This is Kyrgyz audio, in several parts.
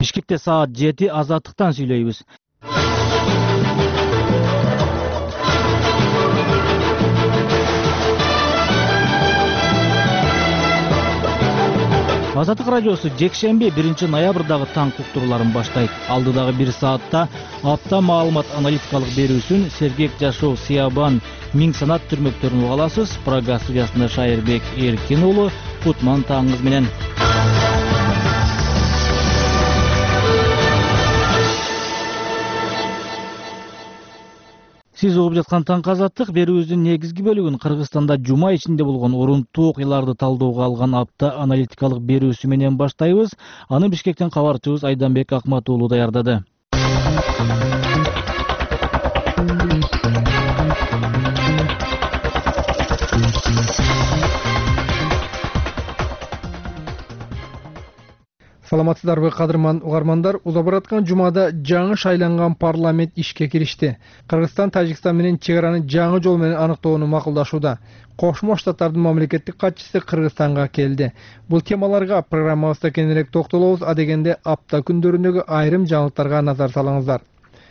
Бишкекте саат 7 азаттыктан сүйлөйбүз. Азаттык радиосу жекшемби 1-ноябрдагы таң уктурууларын баштайт. Алдыдагы 1 саатта апта маалымат аналитикалык берүүсүн сергек жашоо Сыябан миң санат түрмөктөрүн уга аласыз. Прага студиясында Шайырбек Эркин уулу, Кутман таңыңыз менен. Сиз угуп жаткан таң азаттык берүүбүздүн негизги бөлүгүн Кыргызстанда жума ичинде болгон орунтуу окуяларды талоого алган апта аналитикалык берүүсү менен баштайбыз. Аны Бишкектен кабарчыбыз Айданбек Акмат уулу даярдады. Саламатсыздарбы кадырман угармандар, уза бараткан жумада жаңы шайланган парламент ишке киришти. Кыргызстан Тажикстан менен чек араны жаңы жол менен аныктоону макулдашууда. Кошмо Штаттардын мамлекеттик катчысы Кыргызстанга келди. Бул темаларга программабызда кененирээк токтолобуз, адегенде апта күндөрүндөгү айрым жаңылыктарга назар салыңыздар.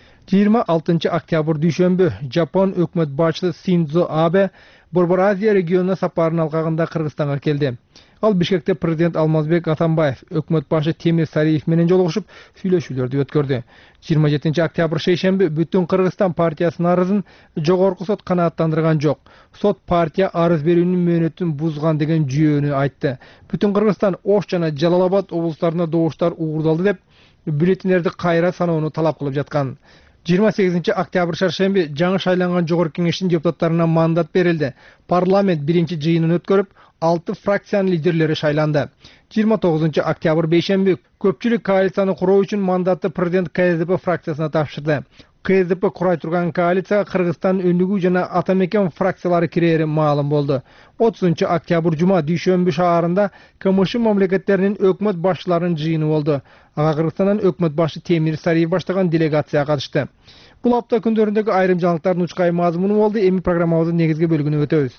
26 октябрь дүйшөмбү Жапон өкмөт башчысы Синдзо Абе Борбор Азия регионуна сапарын алкагында Кыргызстанга келди. Ал Бишкекте президент Алмазбек Атамбаев, өкмөт башы Темир Сариев менен жолугушуп, сүйлөшүүлөрдү өткөрдү. 27 октябрь шейшемби бүтүн Кыргызстан партиясынын арызын жогорку сот канааттандырган жок. Сот партия арыз берүүнүн мөөнөтүн бузган деген жүйөнү айтты. Бүтүн Кыргызстан Ош жана Жалал-Абад облустарында добуштар уурдалды деп бюллетендерди кайра саноону талап кылып жаткан. 28 октябрь шаршемби жаңы шайланган жогорку кеңештин депутаттарына мандат берилди. Парламент биринчи жыйынын өткөрүп, 6 фракциянын лидерлери шайланды. 29 октябрь бейшемби көпчүлүк коалицияны куруу үчүн мандатты президент КСДП фракциясына тапшырды. КСДП курай турган коалицияга Кыргызстан өнүгүү жана Ата мекен фракциялары кирери маалым болду. 30 октябрь жума дүйшөмбү шаарында КМШ мамлекеттеринин өкмөт башчыларынын жыйыны болду. Ага Кыргызстандан өкмөт башы Темир Сариев баштаган делегация катышты. Бул апта күндөрүндөгү айрым жаңылыктардын учкай мазмуну болду. Эми программабыздын негизги бөлүгүнө өтөбүз.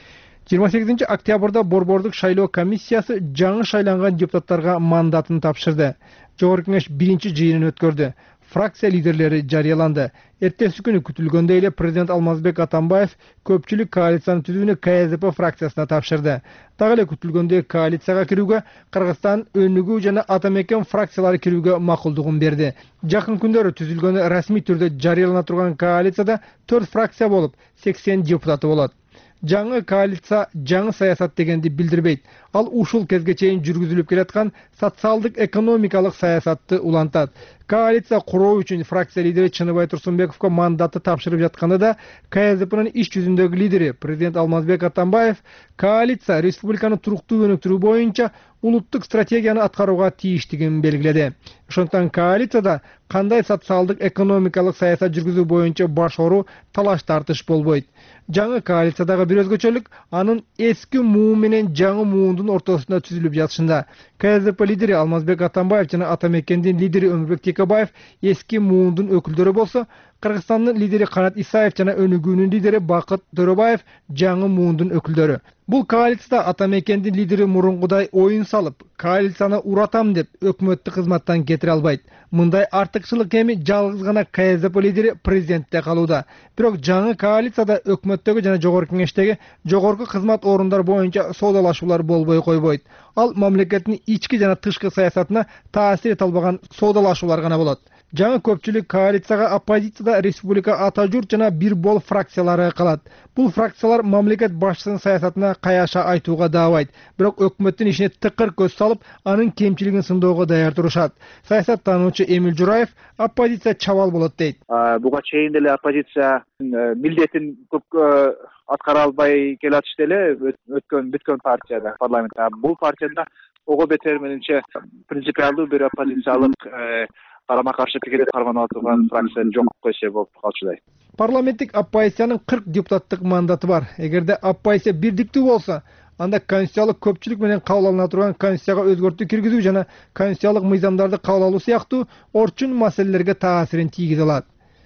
28 октябрда Борбордук шайлоо комиссиясы жаңы шайланган депутаттарга мандатын тапшырды. Жогорку кеңеш биринчи жыйынын өткөрдү. Фракция лидерлери жарыяланды. Эртеси күнү күтүлгөндөй эле президент Алмазбек Атамбаев көпчүлүк коалицияны түзүүнү КСДП фракциясына тапшырды. Дагы эле күтүлгөндөй коалицияга кирүүгө Кыргызстан өнүгүү жана Ата мекен фракциялары кирүүгө макулдугун берди. Жакын күндөрү түзүлгөнү расмий түрдө жарыялана турган коалицияда 4 фракция болуп, 80 депутаты болот. Жаңы коалиция жаңы саясат дегенди билдирбейт. Ал ушул кезге чейин жүргүзүлүп келаткан социалдык экономикалык саясатты улантат. Коалиция куруу үчүн фракция лидери Чыныбай Турсунбековго мандатты тапшырып жатканда да КСДПнын иш жүзүндөгү лидери президент Алмазбек Атамбаев коалиция республиканы туруктуу өнүктүрүү боюнча улуттук стратегияны аткарууга тийиштигин белгиледи. Ошондуктан коалицияда кандай социалдык экономикалык саясат жүргүзүү боюнча башкаруу талаш тартыш болбойт. Жаңы коалициядагы бир өзгөчөлүк анын эски муу менен жаңы муундун ортосунда түзүлүп жатышында. КСДП лидери Алмазбек Атамбаев жана Ата мекендин лидери Өмүрбек Текебаев эски муундун өкүлдөрү болсо, Кыргызстандын лидери Канат Исаев жана өнүгүүнүн лидери Бакыт Төрөбаев жаңы муундун өкүлдөрү. Бул коалицияда Ата мекендин лидери мурункудай оюн салып, коалицияны уратам деп өкмөттүк кызматтан кетире албайт. Мындай артыкчылык эми жалгыз гана КСДП лидери президентте калууда. Бирок жаңы коалицияда өкмөттөгү жана жогорку кеңештеги жогорку кызмат орундар боюнча соодалашуулар болбой койбойт. Ал мамлекеттин ички жана тышкы саясатына таасир эте албаган соодалашуулар гана болот. Жаңы көпчүлүк коалицияга оппозицияда Республика Ата журт жана Бир бол фракциялары калат. Бул фракциялар мамлекет башчысынын саясатына каяша айтууга даабайт. Бирок өкмөттүн ишине тыкыр көз салып, анын кемчилигин сындоого даяр турушат. Саясаттануучу Эмил Жураев оппозиция чабал болот дейт. Буга чейин деле оппозиция милдетин көп аткара албай келатышты эле бүткөн партияда, парламентте. Бул партияда ого бетер менимче принципиалдуу бир оппозициялык карама каршы пикирди кармана турган фракция жок десе болуп калчудай. Парламенттик оппозициянын 40 депутаттык мандаты бар. Эгерде оппозиция бирдиктүү болсо, анда конституциялык көпчүлүк менен кабыл алына турган конституцияга өзгөртүү киргизүү жана конституциялык мыйзамдарды кабыл алуу сыяктуу орчун маселелерге таасирин тийгизе алат.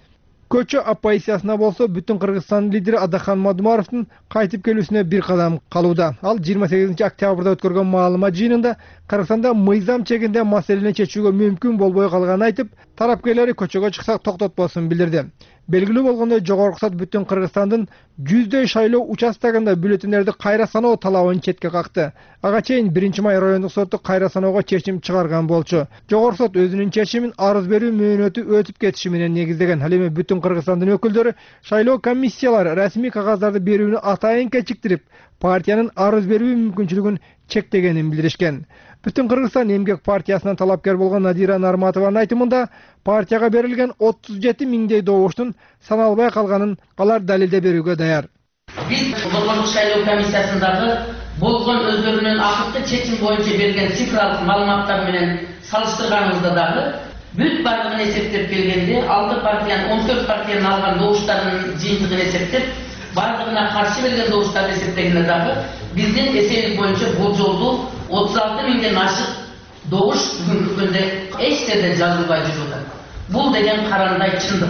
Көчө оппозициясына болсо бүтүн Кыргызстан лидери Адахан Мадумаровдун кайтып келүүсүнө бир кадам калууда. Ал 28 октябрда өткөргөн маалымат жыйынында Кыргызстанда мыйзам чегинде маселени чечүүгө мүмкүн болбой калганын айтып, тараптарлары көчөгө чыксак токтотпосун билдирди. Белгилүү болгондой, жогорку сот бүтүн Кыргызстандын 100дөй шайлоо участогунда бюллетендерди кайра саноо талабын четке какты. Ага чейин 1-май райондук соту кайра саноого чечим чыгарган болчу. Жогорку сот өзүнүн чечимин арыз берүү мөөнөтү өтүп кетиши менен негиздеген. Ал эми бүтүн Кыргызстандын өкүлдөрү шайлоо комиссиялары расмий кагаздарды берүүнү атайын кечиктирип, партиянын арыз берүү мүмкүнчүлүгүн чектегенин билдиришкен. Бүтүн Кыргызстан эмгек партиясынан талапкер болгон Надира Нарматованын айтымында, партияга берилген 37 миңдей добуштун саналбай калганын алар далилдеп берүүгө даяр. Биз Долбоорлук шайлоо комиссиясындагы болгон өздөрүнүн акыркы чечим боюнча берген цифралык маалыматтар менен салыштырганыбызда дагы бүт бардыгын эсептеп келгенде 6 партиянын 14 партиянын алган добуштарынын жыйынтыгын эсептеп, бардыгына каршы берген добуштарды эсептегенде дагы биздин эсебибиз боюнча бул жолду 36 миңден ашык добуш бүгүнкү күндө эч жерде жазылбай жүрүп атат. Бул деген карандай чындык.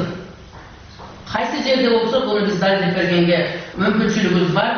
Кайсы жерде болсо буну биз далилдеп бергенге мүмкүнчүлүгүбүз бар.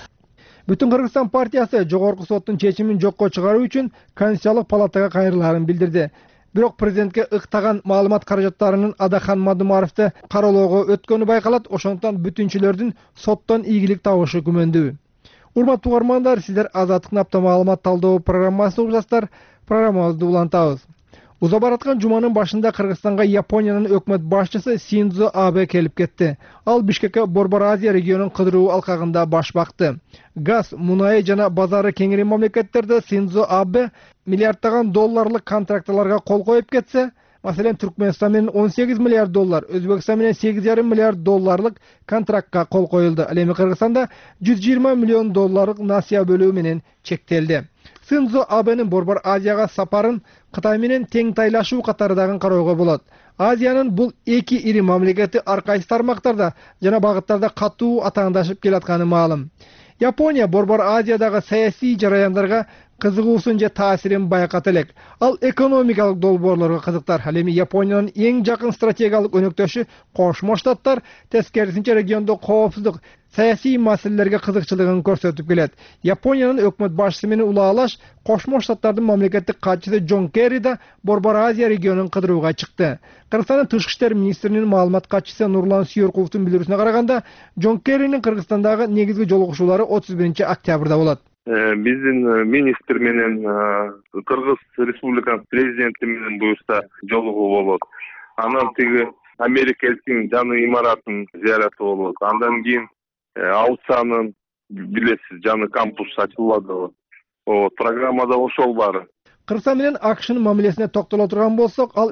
Бүтүн Кыргызстан партиясы жогорку соттун чечимин жокко чыгаруу үчүн Конституциялык палатага кайрылаарын билдирди. Бирок президентке ыктаган маалымат каражаттарынын Адахан Мадумаровду кароолоого өткөнү байкалат, ошондуктан бүтүнчүлөрдүн соттон ийгилик табышы күмөндүү. Урматтуу угармандар, сиздер Азаттыктын апта маалымат талдоо программасын угуп жатсыздар. Программабызды улантабыз. Уза бараткан жуманын башында Кыргызстанга Япониянын өкмөт башчысы Синдзо Абе келип кетти. Ал Бишкекке Борбор Азия регионунун кыдыруу алкагында баш бакты. Газ, мунай жана базары кеңири мамлекеттерде Синдзо Абе миллиарддаган долларлык контракттарга кол коюп кетсе, маселен Түркмөнстан менен 18 миллиард доллар, Өзбекстан менен 8,5 миллиард долларлык контрактка кол коюлду. Ал эми Кыргызстанда 120 миллион долларлык насыя бөлүү менен чектелди. Синдзо Абенин Борбор Азияга сапарын Кытай менен тең тайлашуу катарындагын кароого болот. Азиянын бул эки ири мамлекети ар кайсы тармактарда жана багыттарда катуу атаандашып келатканы маалым. Япония Борбор Азиядагы саясий жараяндарга кызыгуусун же таасирин байката элек. Ал экономикалык долбоорлорго кызыктар. Ал эми Япониянын эң жакын стратегиялык өнөктөшү Кошмо Штаттар тескерисинче региондо коопсуздук, саясий маселелерге кызыкчылыгын көрсөтүп келет. Япониянын өкмөт башчысы менен улаалаш Кошмо Штаттардын мамлекеттик катчысы Джон Керри да Борбор Азия регионун кыдырууга чыкты. Кыргызстандын тышкы иштер министринин маалымат катчысы Нурлан Сүйөркуловдун билдирүүсүнө караганда, Джон Керринин Кыргызстандагы негизги жолугушуулары 31 октябрда болот. Биздин министр менен Кыргыз Республикасынын президенти менен буюрса жолугуу болот. Анан тиги Америка элчисинин жаңы имаратын зыяраты болот. Андан кийин Аусанын билесиз жаңы кампус ачылады. Программада ошол баары. Кыргызстан менен АКШнын мамилесине токтоло турган болсок, ал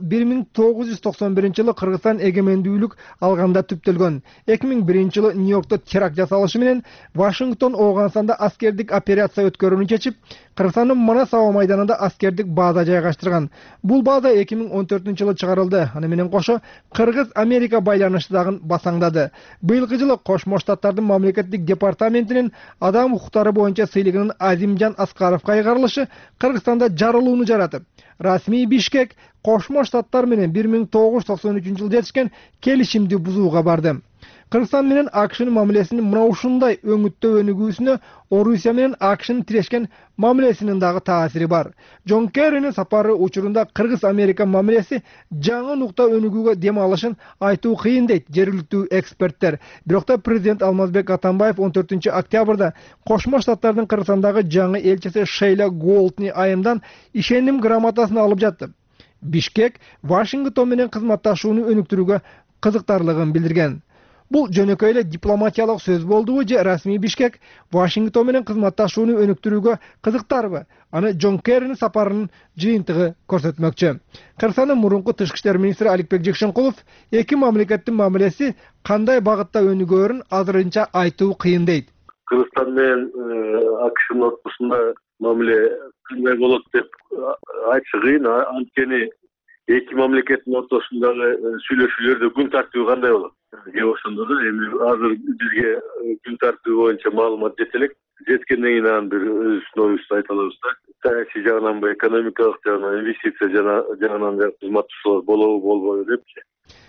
1991-жылы Кыргызстан эгемендүүлүк алганда түптөлгөн. 2001-жылы Нью-Йоркто теракт жасалышы менен Вашингтон Ооганстанда аскердик операция өткөрүүнү чечип, Кыргызстандын Манас аба майданында аскердик база жайгаштырган. Бул база 2014-жылы чыгарылды. Аны менен кошо Кыргыз-Америка байланышы дагы басаңдады. Быйылкы жылы Кошмо Штаттардын мамлекеттик департаментинин адам укуктары боюнча сыйлыгынын Азимжан Аскаровго кайгарылышы Кыргызстанда жарылууну жаратып, расмий Бишкек Кошмо Штаттар менен 1993-жылы жетишкен келишимди бузууга барды. Кыргызстан менен АКШнын мамилесинин мына ушундай өңүттөө өнүгүүсүнө Орусия менен АКШнын тирешкен мамилесинин дагы таасири бар. Джон Керринин сапары учурунда Кыргыз-Америка мамилеси жаңы нукта өнүгүүгө дем алышын айтуу кыйын дейт жергиликтүү эксперттер. Бирок да президент Алмазбек Атамбаев 14 октябрда Кошмо Штаттардын Кыргызстандагы жаңы элчиси Шейла Голдни айымдан ишеним грамотасын алып жатты. Бишкек Вашингтон менен кызматташууну өнүктүрүүгө кызыктарлыгын билдирген. Бул жөнөкөй эле дипломатиялык сөз болдубу же расмий Бишкек Вашингтон менен кызматташууну өнүктүрүүгө кызыктарбы? Аны Джон Керринин сапарынын жыйынтыгы көрсөтмөкчү. Кыргызстандын мурунку тышкы иштер министри Аликбек Жекшенкулов эки мамлекеттин мамилеси кандай багытта өнүгөөрүн азырынча айтуу кыйын дейт. Кыргызстан менен АКШнын ортосунда мамиле кандай болот деп айтыш кыйын. Анткени эки мамлекеттин ортосундагы сүйлөшүүлөрдө күн тартиби кандай болот? Ошондо да эми азыр бизге күн тартиби боюнча маалымат жете элек. Жеткенден кийин анан бир өзүбүздүн оюбузду айта алабыз да. Саясий жагынанбы, экономикалык жагынан, инвестиция жагынан кызматташуулар болобу, болбойбу депчи.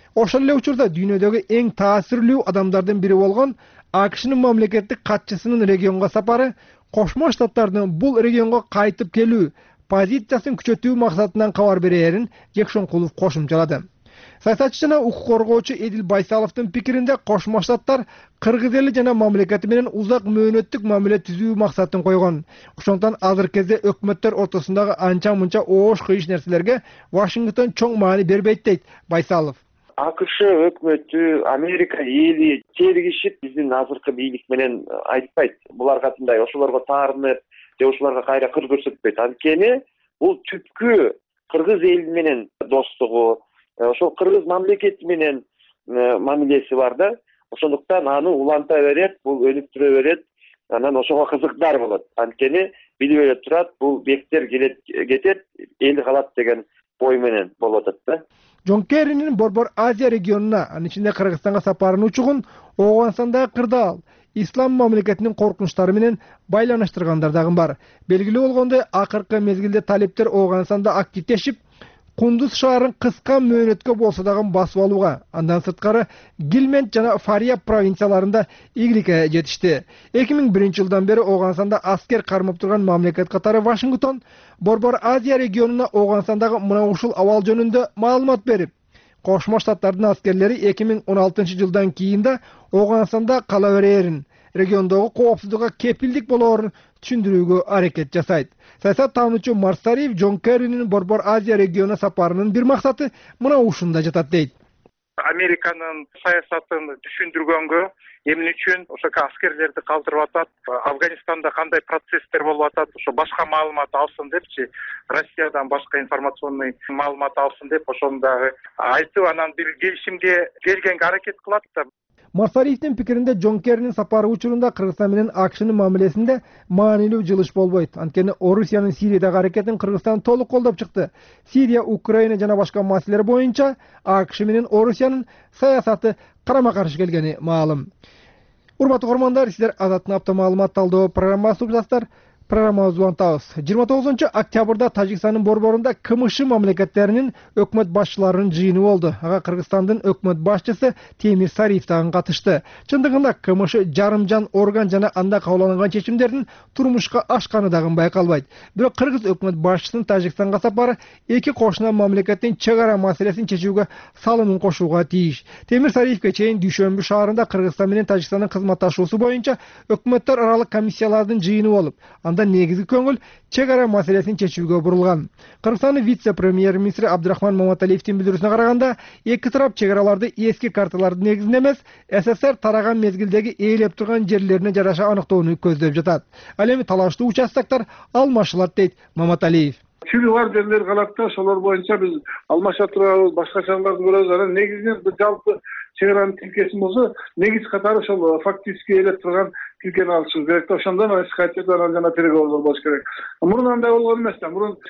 Ошол эле учурда дүйнөдөгү эң таасирлүү адамдардын бири болгон АКШнын мамлекеттик катчысынын регионго сапары Кошмо Штаттардын бул регионго кайтып келүү позициясын күчөтүү максатынан кабар берээрин Жекшонкулов кошумчалады. Саясатчы жана укук коргоочу Эдил Байсаловдун пикиринде Кошмо Штаттар Кыргыз эли жана мамлекети менен узак мөөнөттүк мамиле түзүү максатын койгон. Ошондон азыркы кезде өкмөттөр ортосундагы анча-мунча оош кыйыш нерселерге Вашингтон чоң маани бербейт дейт Байсалов. АКШ өкмөтү, Америка эли тергишип биздин азыркы бийлик менен айтпайт. Булар катындай ошолорго таарынып, же ошолорго кайра кыр көрсөтпөйт. Анткени бул түпкү Кыргыз эли менен достугу, ошол Кыргыз мамлекети менен мамилеси бар да. Ошондуктан аны уланта берет, бул өнүктүрө берет, анан ошого кызыктар болот. Анткени билип эле турат, бул бектер кетет, эл калат деген ой менен болуп атат да. Джон Керринин Борбор Азия регионуна, анын ичинде Кыргызстанга сапарын учугун Ооганстандагы кырдаал, ислам мамлекетинин коркунучтары менен байланыштыргандар дагы бар. Белгилүү болгондой, акыркы мезгилде талиптер Ооганстанда активдешип, Кундуз шаарын кыска мөөнөткө болсо дагы басып алууга, андан сырткары Гилмент жана Фарияб провинцияларында ийгиликке жетишти. 2001-жылдан бери Ооганстанда аскер кармап турган мамлекет катары Вашингтон Борбор Азия регионуна Ооганстандагы мына ушул абал жөнүндө маалымат берип, Кошмо Штаттардын аскерлери 2016-жылдан кийин да Ооганстанда кала берээрин, региондогу коопсуздукка кепилдик болоорун түшүндүрүүгө аракет жасайт. Саясат таануучу Марсариев Джон Керринин Борбор Азия регионуна сапарынын бир максаты мына ушунда жатат дейт. Американын саясатын түшүндүргөнгө, эмне үчүн ошо аскерлерди калтырып атат, Афганистанда кандай процесстер болуп атат, ошо башка маалымат алсын депчи, Россиядан башка информационный маалымат алсын деп ошону дагы айтып, анан бир келишимге келгенге аракет кылат да. Марсариевдин пикиринде Джон Керринин сапары учурунда Кыргызстан менен АКШнын мамилесинде маанилүү жылыш болбойт. Анткени Орусиянын Сириядагы аракетин Кыргызстан толук колдоп чыкты. Сирия, Украина жана башка маселелер боюнча АКШ менен Орусиянын саясаты карама-каршы келгени маалым. Урматтуу көрөрмандар, сиздер Азаттын апта маалымат талдоо программасын угуп жатасыздар. Программабызды улантабыз. 29-октябрда Тажикстандын борборунда КМШ мамлекеттеринин өкмөт башчыларынын жыйыны болду. Ага Кыргызстандын өкмөт башчысы Темир Сариев дагы катышты. Чындыгында КМШ жарымжан орган жана анда кабыл алынган чечимдердин турмушка ашканы дагы байкалбайт. Бирок Кыргыз өкмөт башчысынын Тажикстанга сапары эки кошуна мамлекеттин чек ара маселесин чечүүгө салымын кошууга тийиш. Темир Сариевке чейин Дүйшөмбү шаарында Кыргызстан менен Тажикстандын кызматташуусу боюнча өкмөттөр аралык комиссиялардын жыйыны болуп, негизги көңүл чек ара маселесин чечүүгө бурулган. Кыргызстандын вице-премьер-министри Абдрахман Маматалиевдин билдирүүсүнө караганда, эки тарап чек араларды эски карталардын негизинде эмес, СССР тараган мезгилдеги ээлеп турган жерлерине жараша аныктоону көздөп жатат. Ал эми талаштуу участоктор алмашылат дейт Маматалиев. Чүрү бар жерлер калат да, ошолор боюнча биз алмаша турабыз, башка чараларды көрөбүз. Анан негизинен жалпы чек аранын тилкесин болсо, негиз катары ошол фактически ээлеп турган тилкени алышыбыз керек да, ошондон СХТ жана переговордор болуш керек. Мурун андай болгон эмес да. Мурун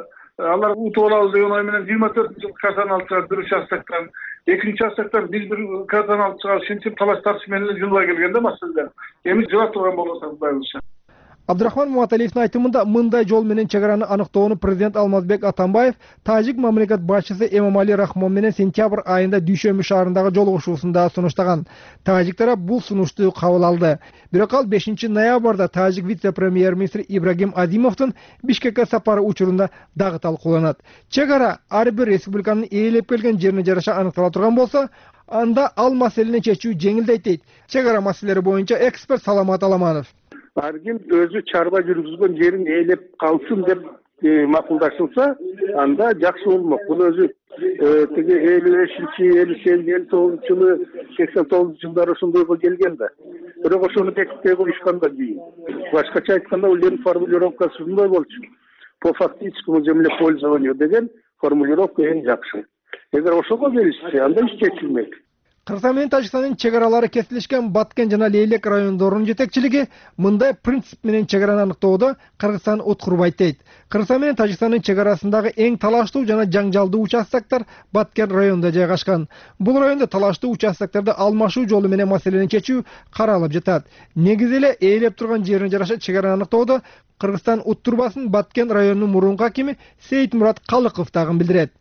алар утуп алабыз деген ой менен 24-жылкы картаны алып чыгып, бир участоктон, экинчи участоктон биз бир картаны алып чыгып, ушинтип талаш тартыш менен жылбай келген да маселелер. Эми жыла турган болсо Кудайыбызча. Абдрахман Маматалиевдин айтымында мындай жол менен чек араны аныктоону президент Алмазбек Атамбаев тажик мамлекет башчысы Эмомали Рахмон менен сентябрь айында Дүйшөмбү шаарындагы жолугушуусунда сунуштаган. Тажик тарап бул сунушту кабыл алды. Бирок ал 5-ноябрда тажик вице-премьер-министри Ибрагим Азимовдун Бишкекке сапары учурунда дагы талкууланат. Чек ара ар бир республиканын ээлеп келген жерине жараша аныктала турган болсо, анда ал маселени чечүү жеңилдейт дейт чек ара маселелери боюнча эксперт Саламат Аламанов. Ар ким өзү чарба жүргүзгөн жерин ээлеп калсын деп макулдашылса, анда жакшы болмок. Бул өзү тиги 55-ci, 58-ci, 59-жылы, 89-жылдары ошондойго келген да. Бирок ошону бекитпей коюшкандан кийин. Башкача айтканда, улдун формулировкасы ушундай болчу. По фактическому землепользованию деген формулировка эң жакшы. Эгер ошого келишсе, анда иш чечилмек. Кыргызстан менен Тажикстандын чек аралары кесилишкен Баткен жана Лейлек райондорунун жетекчилиги мындай принцип менен чек араны аныктоодо Кыргызстан уткурбайт дейт. Кыргызстан менен Тажикстандын чек арасындагы эң талаштуу жана жаңжалдуу участоктор Баткен районунда жайгашкан. Бул райондо талаштуу участокторду алмашуу жолу менен маселени чечүү каралып жатат. Негизи эле ээлеп турган жерине жараша чек араны аныктоодо Кыргызстан уттурбасын Баткен районунун мурунку акими Сейитмурат Калыков дагы билдирет.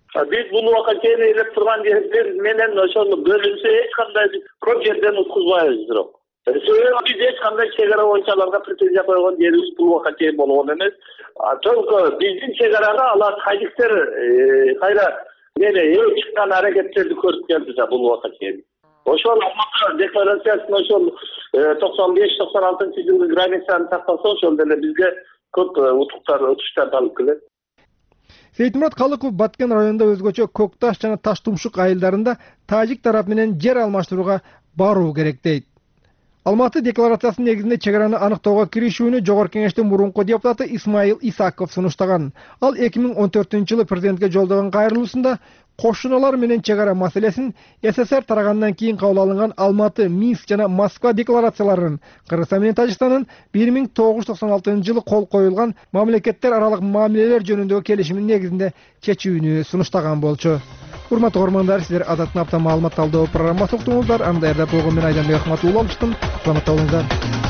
Биз бул убакытчаны ээлеп турган жердер менен ошол бөлүнсө эч кандай көп жерден уткузбайбыз бирок. Себеби биз эч кандай чек ара боюнча аларга претензия койгон жерибиз бул убакытча болгон эмес. Только биздин чек арага алар тажиктер кайра чыккан аракеттерди көрүп келди да бул убакытча. Ошол Алматы декларациясына ошол 95-96 жылгы границаны тактаса ошол деле бизге көп утуштарды алып келет. Сейтмурат Калыков Баткен районунда өзгөчө Көкташ жана Таштумшук айылдарында тажик тарап менен жер алмаштырууга баруу керек дейт. Алматы декларациясынын негизинде чек араны аныктоого киришүүнү Жогорку Кеңештин мурунку депутаты Исмаил Исаков сунуштаган. Ал 2014-жылы президентке жолдогон кайрылуусунда кошуналар менен чек ара маселесин СССР тарагандан кийин кабыл алынган Алматы, Минск жана Москва декларацияларын, Кыргызстан менен Тажикстандын 1996-жылы кол коюлган мамлекеттер аралык мамилелер жөнүндөгү келишимдин негизинде чечүүнү сунуштаган болчу. Урматтуу көрөрмандар, сиздер Азаттын апта маалымат талдоо программасы уктуңуздар. Аны даярдап болгон мен Айданбек Ахматулла алыштым. Саламатта болуңуздар.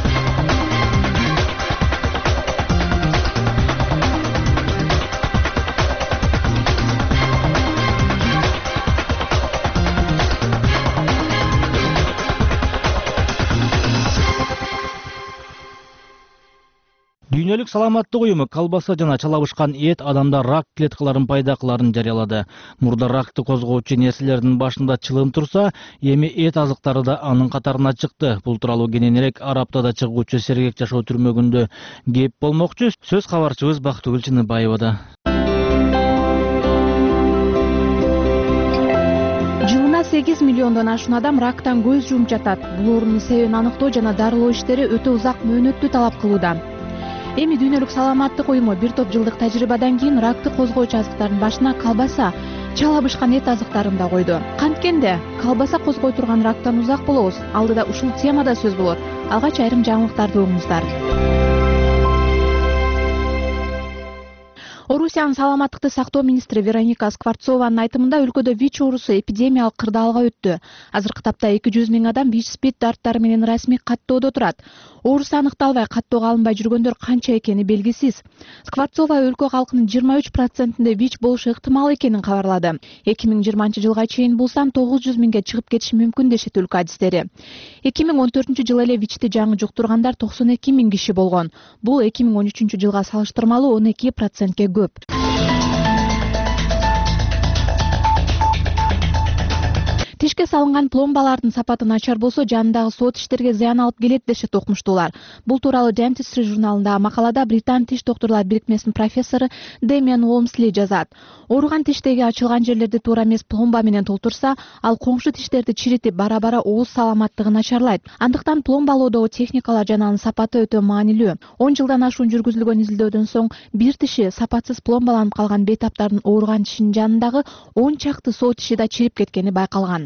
Дүйнөлүк саламаттык уюму колбаса жана чалабышкан эт адамда рак клеткаларын пайда кыларын жарыялады. Мурда ракты козгоочу нерселердин башында чылым турса, эми эт азыктары да анын катарына чыкты. Бул тууралуу кененирээк ар аптада чыгуучу Сергек жашоо түрмөгүндө кеп болмокчу. Сөз кабарчыбыз Бактыгүл Чыныбаевада. Жылына 8 миллиондон ашуун адам рактан көз жумуп жатат. Бул оорунун себебин аныктоо жана дарылоо иштери өтө узак мөөнөттү талап кылууда. Эми Дүйнөлүк саламаттык уюму бир топ жылдык тажрыйбадан кийин ракты козгоочу азыктардын башына колбаса, чалабышкан эт азыктарын да койду. Канткенде колбаса козгой турган рактан узак болобуз. Алдыда ушул темада сөз болот. Алгач айрым жаңылыктарды угуңуздар. Орусиянын саламаттыкты сактоо министри Вероника Скворцованын айтымында өлкөдө ВИЧ оорусу эпидемиялык кырдаалга өттү. Азыркы тапта 200 000 адам ВИЧ-СПИД дарттары менен расмий каттоодо турат. Оорусу аныкталбай каттоого алынбай жүргөндөр канча экени белгисиз. Скворцова өлкө калкынын 23%-нде ВИЧ болушу ыктымал экенин кабарлады. 2020-жылга чейин бул сан 900 000ге чыгып кетиши мүмкүн дешет өлкө адистери. 2014-жылы эле ВИЧти жаңы жуктургандар 92 000 киши болгон. Бул 2013-жылга салыштырмалуу 12%ге көп. Тишке салынган пломбалардын сапаты начар болсо, жанындагы соот тиштерге зыян алып келет дешет окумуштуулар. Бул тууралуу Dentistry журналындагы макалада Британ тиш доктурлар бирикмесинин профессору Дэмиан Уолмсли жазат. Ооруган тиштеги ачылган жерлерди туура эмес пломба менен толтурса, ал коңшу тиштерди чиритип, бара-бара ооз саламаттыгын начарлайт. Андыктан пломбалоодогу техникалар жана анын сапаты өтө маанилүү. 10 жылдан ашуун жүргүзүлгөн изилдөөдөн соң бир тиши сапатсыз пломбаланып калган бейтаптардын ооруган тишинин жанындагы 10 чакты соот тиши да чирип кеткени байкалган.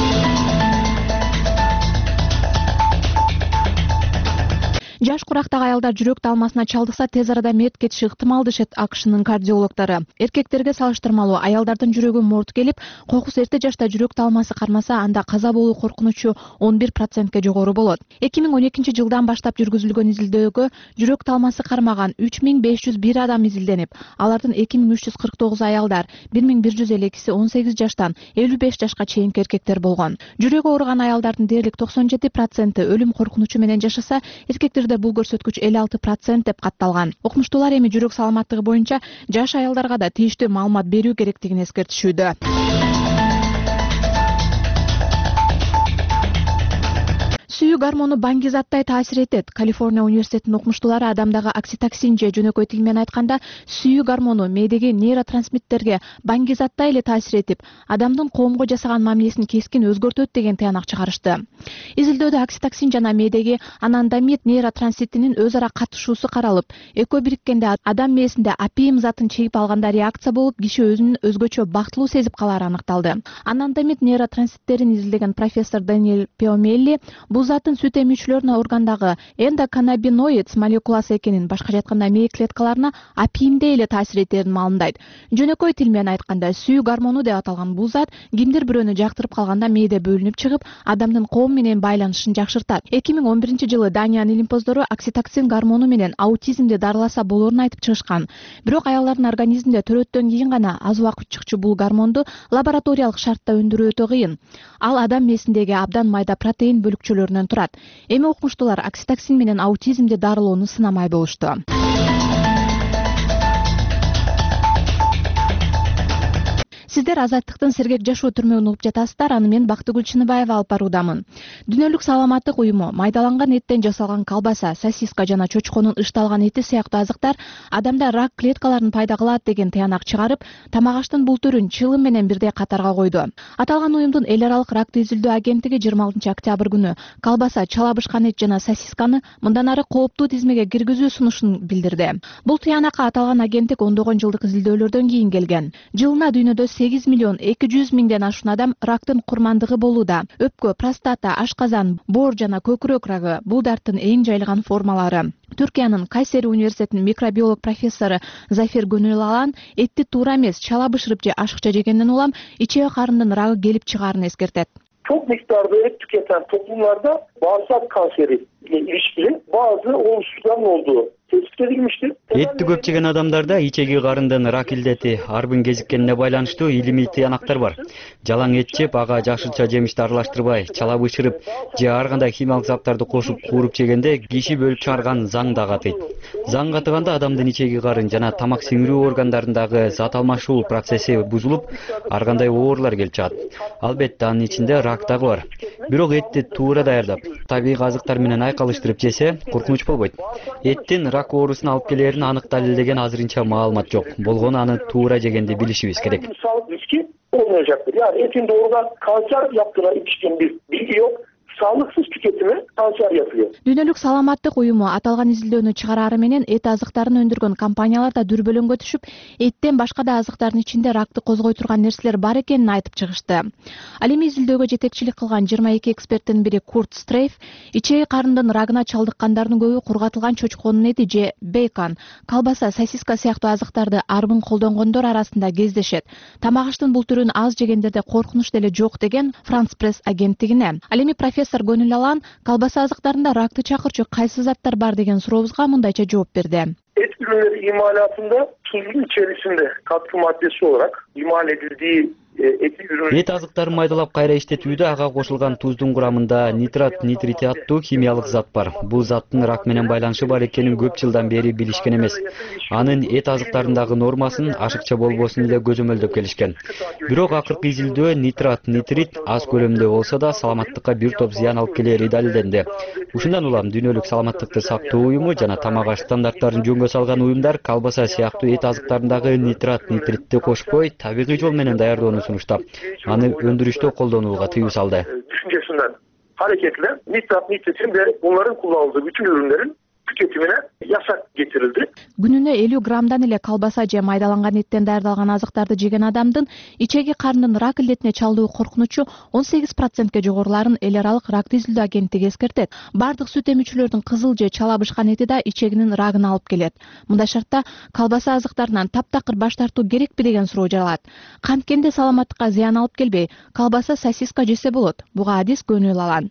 Жаш курактагы аялдар жүрөк талмасына чалдыкса, тез арада мерт кетиши ыктымал дешет АКШнын кардиологдору. Эркектерге салыштырмалуу аялдардын жүрөгү морт келип, кокус эрте жашта жүрөк талмасы кармаса, анда каза болуу коркунучу 11%ге жогору болот. 2012-жылдан баштап жүргүзүлгөн изилдөөгө жүрөк талмасы кармаган 3501 адам изилденип, алардын 2349 аялдар, 1152си 18 жаштан 55 жашка чейинки эркектер болгон. Жүрөгү ооруган аялдардын дээрлик 97% өлүм коркунучу менен жашаса, эркектерде бул көрсөткүч 56% деп катталган. Окумуштуулар эми жүрөк саламаттыгы боюнча жаш аялдарга да тийиштүү маалымат берүү керектигин эскертишүүдө. Сүйүү гормону баңгизаттай таасир этет. Калифорния университетинин окумуштуулары адамдагы окситоксин же жөнөкөй тил менен айтканда сүйүү гормону мээдеги нейротрансмиттерге баңгизаттай эле таасир этип, адамдын коомго жасаган мамилесин кескин өзгөртөт деген тыянак чыгарышты. Изилдөөдө окситоксин жана мээдеги анандамид нейротрансмиттинин өз ара катышуусу каралып, экөө бириккенде адам мээсинде апиим затын чегип алганда реакция болуп, киши өзүнүн өзгөчө бактылуу сезип калары аныкталды. Анандамид нейротрансмиттерин изилдеген профессор Даниэль Пиомелли бул заттын сүт эмүүчүлөрүнүн органдагы эндоканнабиноид молекуласы экенин, башкача айтканда мээк клеткаларына апийимдей эле таасир этерин маалымдайт. Жөнөкөй тил менен айтканда сүү гормону деп аталган бул зат кимдир бирөөнү жактырып калганда мээде бөлүнүп чыгып, адамдын коом менен байланышын жакшыртат. 2011-жылы Даниянын илимпоздору окситоцин гормону менен аутизмди дарыласа болоорун айтып чыгышкан. Бирок аялдардын организминде төрөттөн кийин гана аз убакыт чыкчу бул гормонду лабораториялык шартта өндүрүү өтө кыйын. Ал адам мээсиндеги абдан майда протеин бөлүкчөлөрүнөн турат. Эми окумуштуулар окситоцин менен аутизмди дарылоону сынамай болушту. Сиздер Азаттыктын Сергек жашоо түрмөгүн угуп жатасыздар. Аны мен Бактыгүл Чыныбаева алып баруудамын. Дүйнөлүк саламаттык уюму майдаланган эттен жасалган колбаса, сосиска жана чочконун ышталган эти сыяктуу азыктар адамда рак клеткаларын пайда кылат деген тыянак чыгарып, тамак аштын бул түрүн чылым менен бирдей катарга койду. Аталган уюмдун эл аралык ракты изилдөө агенттиги 26 октябрь күнү колбаса, чала бышкан эт жана сосисканы мындан ары кооптуу тизмеге киргизүү сунушун билдирди. Бул тыянакка аталган агенттик ондогон жылдык изилдөөлөрдөн кийин келген. Жылына дүйнөдө 8 миллион 200 миңден ашуун адам рактын курмандыгы болууда. Өпкө, простата, ашказан, боор жана көкүрөк рагы бул дарттын эң жайылган формалары. Түркиянын Кайсери университетинин микробиолог профессору Зафир Гөнүлалан этти туура эмес, чала бышырып же ашыкча жегенден улам ичеги карындын рагы келип чыгаарын эскертет. Çok miktarda et tüketen toplumlarda bağırsak kanseri ile ilişkili bazı olumsuzların olduğu tespit edilmiştir. Etти көп жеген адамдарда ичеги карындын рак илдети арбын кезиккенине байланыштуу илимий тыянактар бар. Жалаң эт жеп, ага жашылча жемишти аралаштырбай, чала бышырып же ар кандай химиялык заттарды кошуп кууруп жегенде киши бөлүп чыгарган заң да катыйт. Заң катыганда адамдын ичеги карын жана тамак сиңирүү органдарындагы зат алмашуу процесси бузулуп, ар кандай оорулар келип чыгат. Албетте анын ичинде рак дагы бар. Бирок этти туура даярдап, табигый азыктар менен айкалыштырып жесе, коркунуч болбойт. Эттин рак оорусун алып келерин анык далилдеген азырынча маалымат жок. Болгону аны туура жегенди билишибиз керек. Sağlık riski olmayacaktır. Yani etin doğrudan kanser yaptığına ilişkin bir bilgi yok. Sağlıksız tüketimi kanser yapıyor. Дүйнөлүк саламаттык уюму аталган изилдөөнү чыгарары менен эт азыктарын өндүргөн компаниялар да дүрбөлөңгө түшүп, эттен башка да азыктардын ичинде ракты козгой турган нерселер бар экенин айтып чыгышты. Ал эми изилдөөгө жетекчилик кылган 22 эксперттин бири Курт Стрейф ичеги карындын рагына чалдыккандардын көбү кургатылган чочконун эти же бейкон, колбаса, сосиска сыяктуу азыктарды арбын колдонгондор арасында кездешет. Тамак аштын бул түрүн аз жегендерде коркунуч деле жок деген France Press агенттигине. Ал эми профессор Гөнүлалан колбаса азыктарында ракты чакырчу кайсы заттар бар деген сурообузга мындайча жооп берди. Et ürünleri imalatında tuzun içerisinde katkı maddesi olarak imal edildiği Эт азыктарын майдалап кайра иштетүүдө ага кошулган туздун курамында нитрат, нитрит аттуу химиялык зат бар. Бул заттын рак менен байланышы бар экенин көп жылдан бери билишкен эмес. Анын эт азыктарындагы нормасын ашыкча болбосун эле көзөмөлдөп келишкен. Бирок акыркы изилдөө нитрат, нитрит аз көлөмдө болсо да саламаттыкка бир топ зыян алып келери далилденди. Ушундан улам дүйнөлүк саламаттыкты сактоо уюму жана тамак аш стандарттарын жөнгө салган уюмдар колбаса сыяктуу эт азыктарындагы нитрат, nitrитти кошпой табигый жол менен даярдоону sunuşta anı öndürüşte kollanууга tıyıu saldı. Düşüncesinden hareketle nitrat, nitritin ve bunların kullanıldığı bütün ürünlerin tüketimine yasak getirildi. Gününe 50 gramdan ile kalbasa je maydalangан etten даярдалган азыктарды жеген адамдын ичеги карындын рак илдетине чалдуу коркунучу 18%ке жогоруларын эл аралык ракты изилдөө агенттиги эскертет. Бардык сүт эмүүчүлөрдүн кызыл же чала бышкан эти да ичегинин рагын алып келет. Мындай шартта колбаса азыктарынан таптакыр баш тартуу керекпи деген суроо жаралат. Канткенде саламаттыкка зыян алып келбей, колбаса, сосиска жесе болот. Буга адис Гөнүлалан.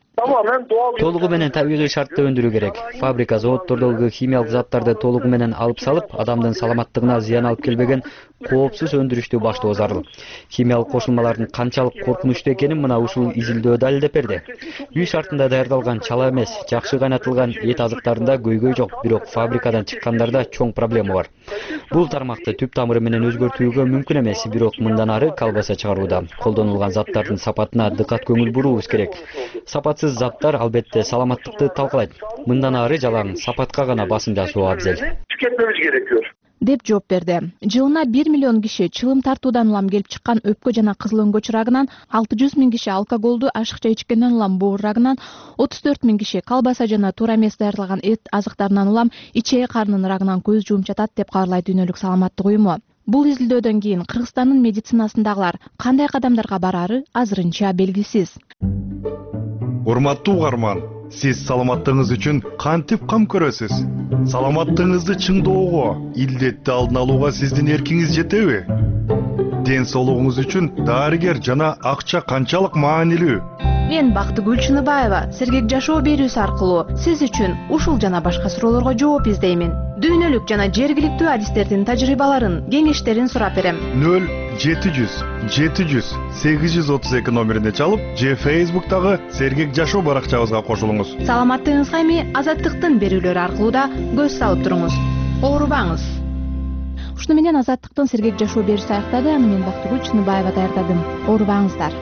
Толугу менен табигый шартта өндүрүү керек. Фабрика, заводдордогу химиялык заттарды толугу менен алып салып, адамдын саламаттыгына зыян алып келбеген коопсуз өндүрүштү баштоо зарыл. Химиялык кошулмалардын канчалык коркунучтуу экенин мына ушул изилдөө далилдеп берди. Үй шартында даярдалган чала эмес, жакшы кайнатылган эт азыктарында көйгөй жок, бирок фабрикадан чыккандарда чоң проблема бар. Бул тармакты түп тамыры менен өзгөртүүгө мүмкүн эмес, бирок мындан ары колбаса чыгарууда колдонулган заттардын сапатына дыкат көңүл буруубуз керек. Сапатсыз заттар албетте саламаттыкты талкалайт. Мындан ары жалаң сапатка гана басым жасоо абзел. Tüketmemiz gerekiyor. Деп жооп берди. Жылына 1 миллион киши чылым тартуудан улам келип чыккан өпкө жана кызыл өңгөч рагынан, 600 миң киши алкоголду ашыкча ичкенден улам боор рагынан, 34 миң киши колбаса жана туура эмес даярдалган эт азыктарынан улам ичеги карынын рагынан көз жумуп жатат деп кабарлайт Дүйнөлүк саламаттык уюму. Бул изилдөөдөн кийин Кыргызстандын медицинасындагылар кандай кадамдарга барары азырынча белгисиз. Урматтуу угарман, Сиз саламаттыгыңыз үчүн кантип кам көрөсүз? Саламаттыгыңызды чыңдоого, илдетти алдын алууга сиздин эркиңиз жетеби? Ден соолугуңуз үчүн дарыгер жана акча канчалык маанилүү? Мен Бактыгүл Чыныбаева Сергек жашоо берүүсү аркылуу сиз үчүн ушул жана башка суроолорго жооп издеймин. Дүйнөлүк жана жергиликтүү адистердин тажрыйбаларын, кеңештерин сурап берем. 0700 700 832 номерине чалып, же Facebook'тагы Сергек жашоо баракчабызга кошулуңуз. Саламаттыгыңызга эми Азаттыктын берүүлөрү аркылуу да көз салып туруңуз. Оорубаңыз. Ушуну менен Азаттыктын Сергек жашоо берүүсү аяктады. Аны мен Бактыгүл Чыныбаева даярдадым. Оорубаңыздар.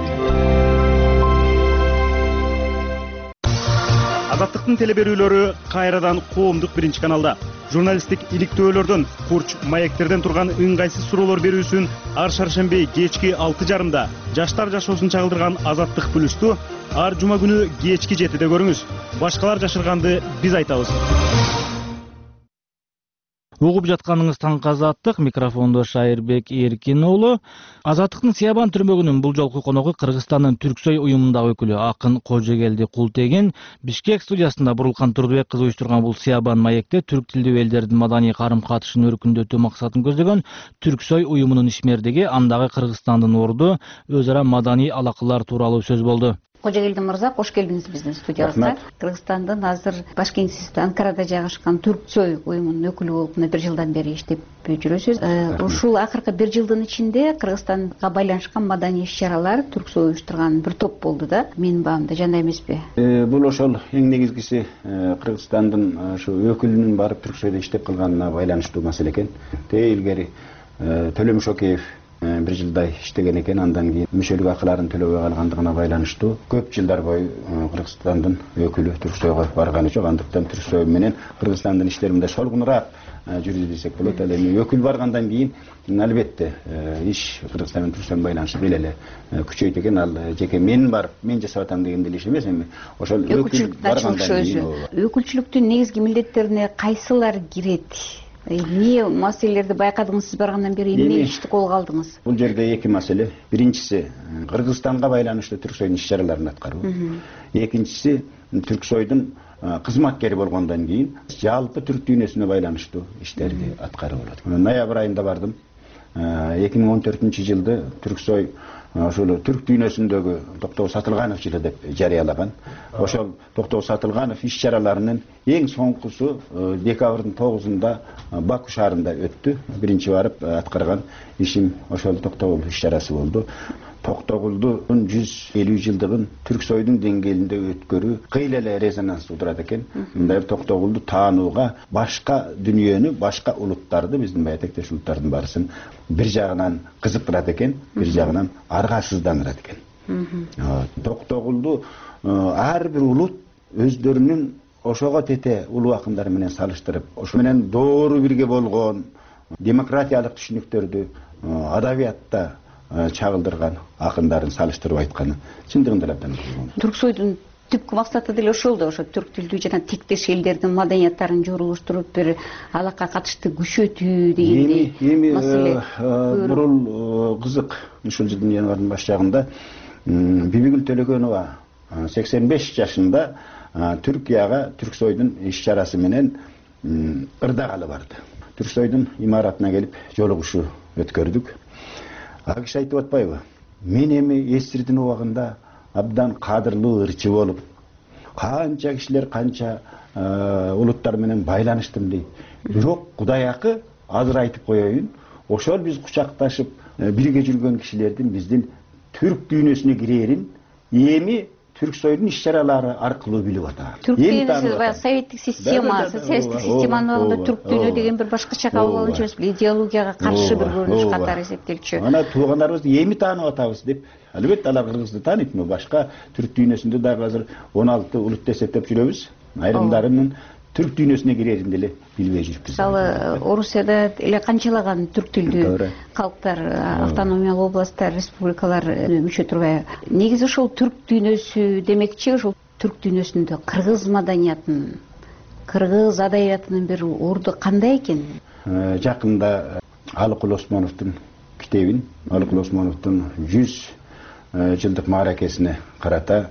Азаттыктын телеберүүлөрү кайрадан коомдук биринчи каналда. Журналисттик иликтөөлөрдөн, курч маектерден турган ыңгайсыз суроолор берүүсүн ар шаршемби кечки 6:30 жаштар жашоосун чагылдырган Азаттык плюсту ар жума күнү кечки 7-де көрүңүз. Башкалар жашырганды биз айтабыз. Угуп жатканыңыз таңкы Азаттык, микрофондо Шайырбек Эркин уулу. Азаттыктын Сиябан түрмөгүнүн бул жолку коногу Кыргызстандын Түрксой уюмундагы өкүлү акын Кожогелди Култеген. Бишкек студиясында Бурулкан Турдубек кызы уюштурган бул Сиябан маекте түрк тилдүү элдердин маданий карым-катышын өркүндөтүү максатын көздөгөн Түрксой уюмунун ишмердиги, андагы Кыргызстандын орду өз ара маданий алакалар тууралуу сөз болду. Кожогелди мырза, кош келдиңиз биздин студиябызга. Кыргызстандын азыр Башкентте, Анкарада жайгашкан Түрксой уюмунун өкүлү болуп мына 1 жылдан бери иштеп жүрөсүз. Ушул акыркы 1 жылдын ичинде Кыргызстанга байланышкан маданий иш-чаралар Түрксой уюштурган бир топ болду да. Менин баамда жана эмеспи? Бул ошол эң негизгиси Кыргызстандын ушу өкүлүнүн барып Түрксойдо иштеп калганына байланыштуу маселе экен. Илгери Төлөм Шокеев 1 жылдай иштеген экен, андан кийин мүчөлүк акыларын төлөбөй калгандыгына байланыштуу көп жылдар бою Кыргызстандын өкүлү Түрксойго барганы жок. Андыктан Түрксой менен Кыргызстандын иштери мындай солгунураак жүрдү десек болот. Ал эми өкүл баргандан кийин албетте иш Кыргызстан менен Түрксойдун байланышы бел эле күчөйт экен. Ал жеке мен барып мен жасап атам деген деле иш эмес. Эми ошол өкүл баргандан кийин өкүлчүлүктүн негизги милдеттерине кайсылар кирет? Эмне маселелерди байкадыңыз сиз баргандан бери, эмне ишти колго алдыңыз? Бул жерде эки маселе. Биринчиси Кыргызстанга байланыштуу Түрксойдун иш-чараларын аткаруу. Экинчиси Түрксойдун кызматкери болгондон кийин жалпы түрк дүйнөсүнө байланыштуу иштерди аткаруу болот. Ноябрь айында бардым. 2014-жылды Түрксой ошол түрк дүйнөсүндөгү Токтогул Сатылганов жылы деп жарыялаган. Ошол Токтогул Сатылганов иш-чараларынын эң соңкусу декабрдын 9-унда Баку шаарында өттү. Биринчи барып аткарган ишим ошол Токтогул иш-чарасы болду. Токтогулдун 150 жылдыгын Түрксойдун деңгээлинде өткөрүү кыйла эле резонанс туудурат экен. Мындай Токтогулду таанууга башка дүйнөнү, башка улуттарды, биздин баягы тектеш улуттардын барысын бир жагынан кызыктырат экен, бир жагынан аргасыздандырат экен. Токтогулду ар бир улут өздөрүнүн ошого тете улуу акындары менен салыштырып, ошо менен доору бирге болгон демократиялык түшүнүктөрдү адабиятта чагылдырган акындарын салыштырып айтканы чындыгында абдан Түрксойдун түпкү максаты деле ошол да, ошо түрк тилдүү жана тектеш элдердин маданияттарын жорулуштуруп бир алакка катышты күчөтүү дегендей маселе. Бурул кызык, ушул жылдын январдын баш жагында Бибигүл Төлөгөнова 85 жашында Түркияга Түрксойдун иш-чарасы менен ырдагалы барды. Түрксойдун имаратына келип жолугушуу өткөрдүк. Ал киши айтып атпайбы? Мен эми эсирдин убагында абдан кадырлуу ырчы болуп, канча кишилер, канча улуттар менен байланыштым дейт. Бирок Кудайакы азыр айтып коеюн, ошол биз кучакташып бирге жүргөн кишилердин биздин түрк дүйнөсүнө кирерин эми Түрксойдун иш-чаралары аркылуу билип атат. Түрк дүйнөсү баягы советтик система, социалисттик системанын алдында түрк дүйнө деген бир башкача кабыл алынчу эмес, идеологияга каршы бир көрүнүш катары эсептелчү. Ана туугандарыбызды эми таанып атабыз деп, албетте алар Кыргызды тааныйт, но башка түрк дүйнөсүндө дагы азыр 16 улут эсептеп жүрөбүз. Айрымдарынын түрк дүйнөсүнө кирерин деле билбей жүрүпбүз. Мисалы, Орусияда эле канчалаган түрк тилдүү калктар, автономиялык областтар, республикалар мүчө турбайбы? Негизи ошол түрк дүйнөсү демекчи, ошол түрк дүйнөсүндө кыргыз маданиятынын, кыргыз адабиятынын бир орду кандай экен? Жакында Алыкул Осмоновдун китебин, Алыкул Осмоновдун 100 жылдык мааракесине карата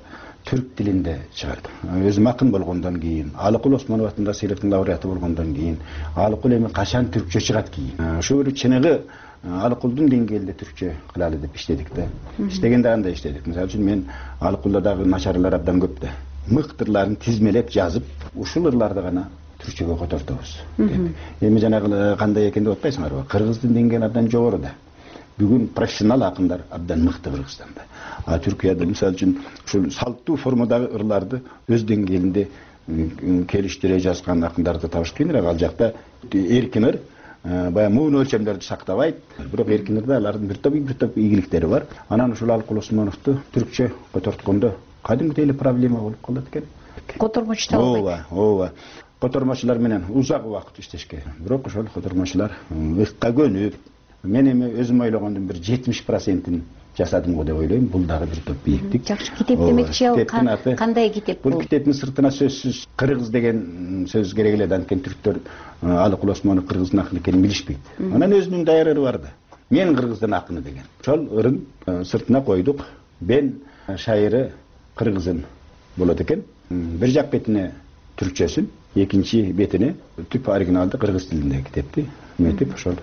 түрк тилинде чыгарды. Өзүм акын болгондон кийин, Алыкул Осмонов атындагы сыйлыктын лауреаты болгондон кийин, Алыкул эми качан түркчө чыгат кийин. Ошо бир чыныгы Алыкулдун деңгээлинде түркчө кылалы деп иштедик да. Иштегенде андай иштедик. Мисалы үчүн мен Алыкулда дагы начарлар абдан көп да. Мыктырларын тизмелеп жазып, ушул ырларды гана түркчөгө котортобуз. Эми жанагы кандай экен деп атпайсыңарбы? Кыргыздын деңгээли абдан жогору да. Бүгүн профессионал акындар абдан мыкты Кыргызстанда. А Түркияда мисалы үчүн ушул салттуу формадагы ырларды өз деңгээлинде келиштире жазган акындарды табыш кыйыныраак. Ал жакта эркин ыр баягы муун өлчөмдөрдү сактабайт. Бирок эркин ырда алардын бир топ ийгиликтери бар. Анан ушул Алыкул Осмоновду түркчө которткондо кадимгидей эле проблема болуп калат экен. Котормочу табылбайт. Ооба. Котормочулар менен узак убакыт иштешке. Бирок ошол котормочулар ыкка көнүп, мен эми өзүм ойлогондун бир 70%-ин жасадым го деп ойлойм. Бул дагы бир топ бийиктик. Жакшы, китеп демекчи, ал кандай китеп бул? Бул китептин сыртына сөзсүз кыргыз деген сөз керек эле, анткени түрктөр Алыкул Осмонов кыргыздын акыны экенин билишпейт. Анан өзүнүн даяр ыры бар да. Мен кыргыздын акыны деген. Ошол ырын сыртына койдук. Бен шайыры кыргызын болот экен. Бир жак бетине түркчөсүн, экинчи бетине түп оригиналды кыргыз тилинде китепти эметип, ошол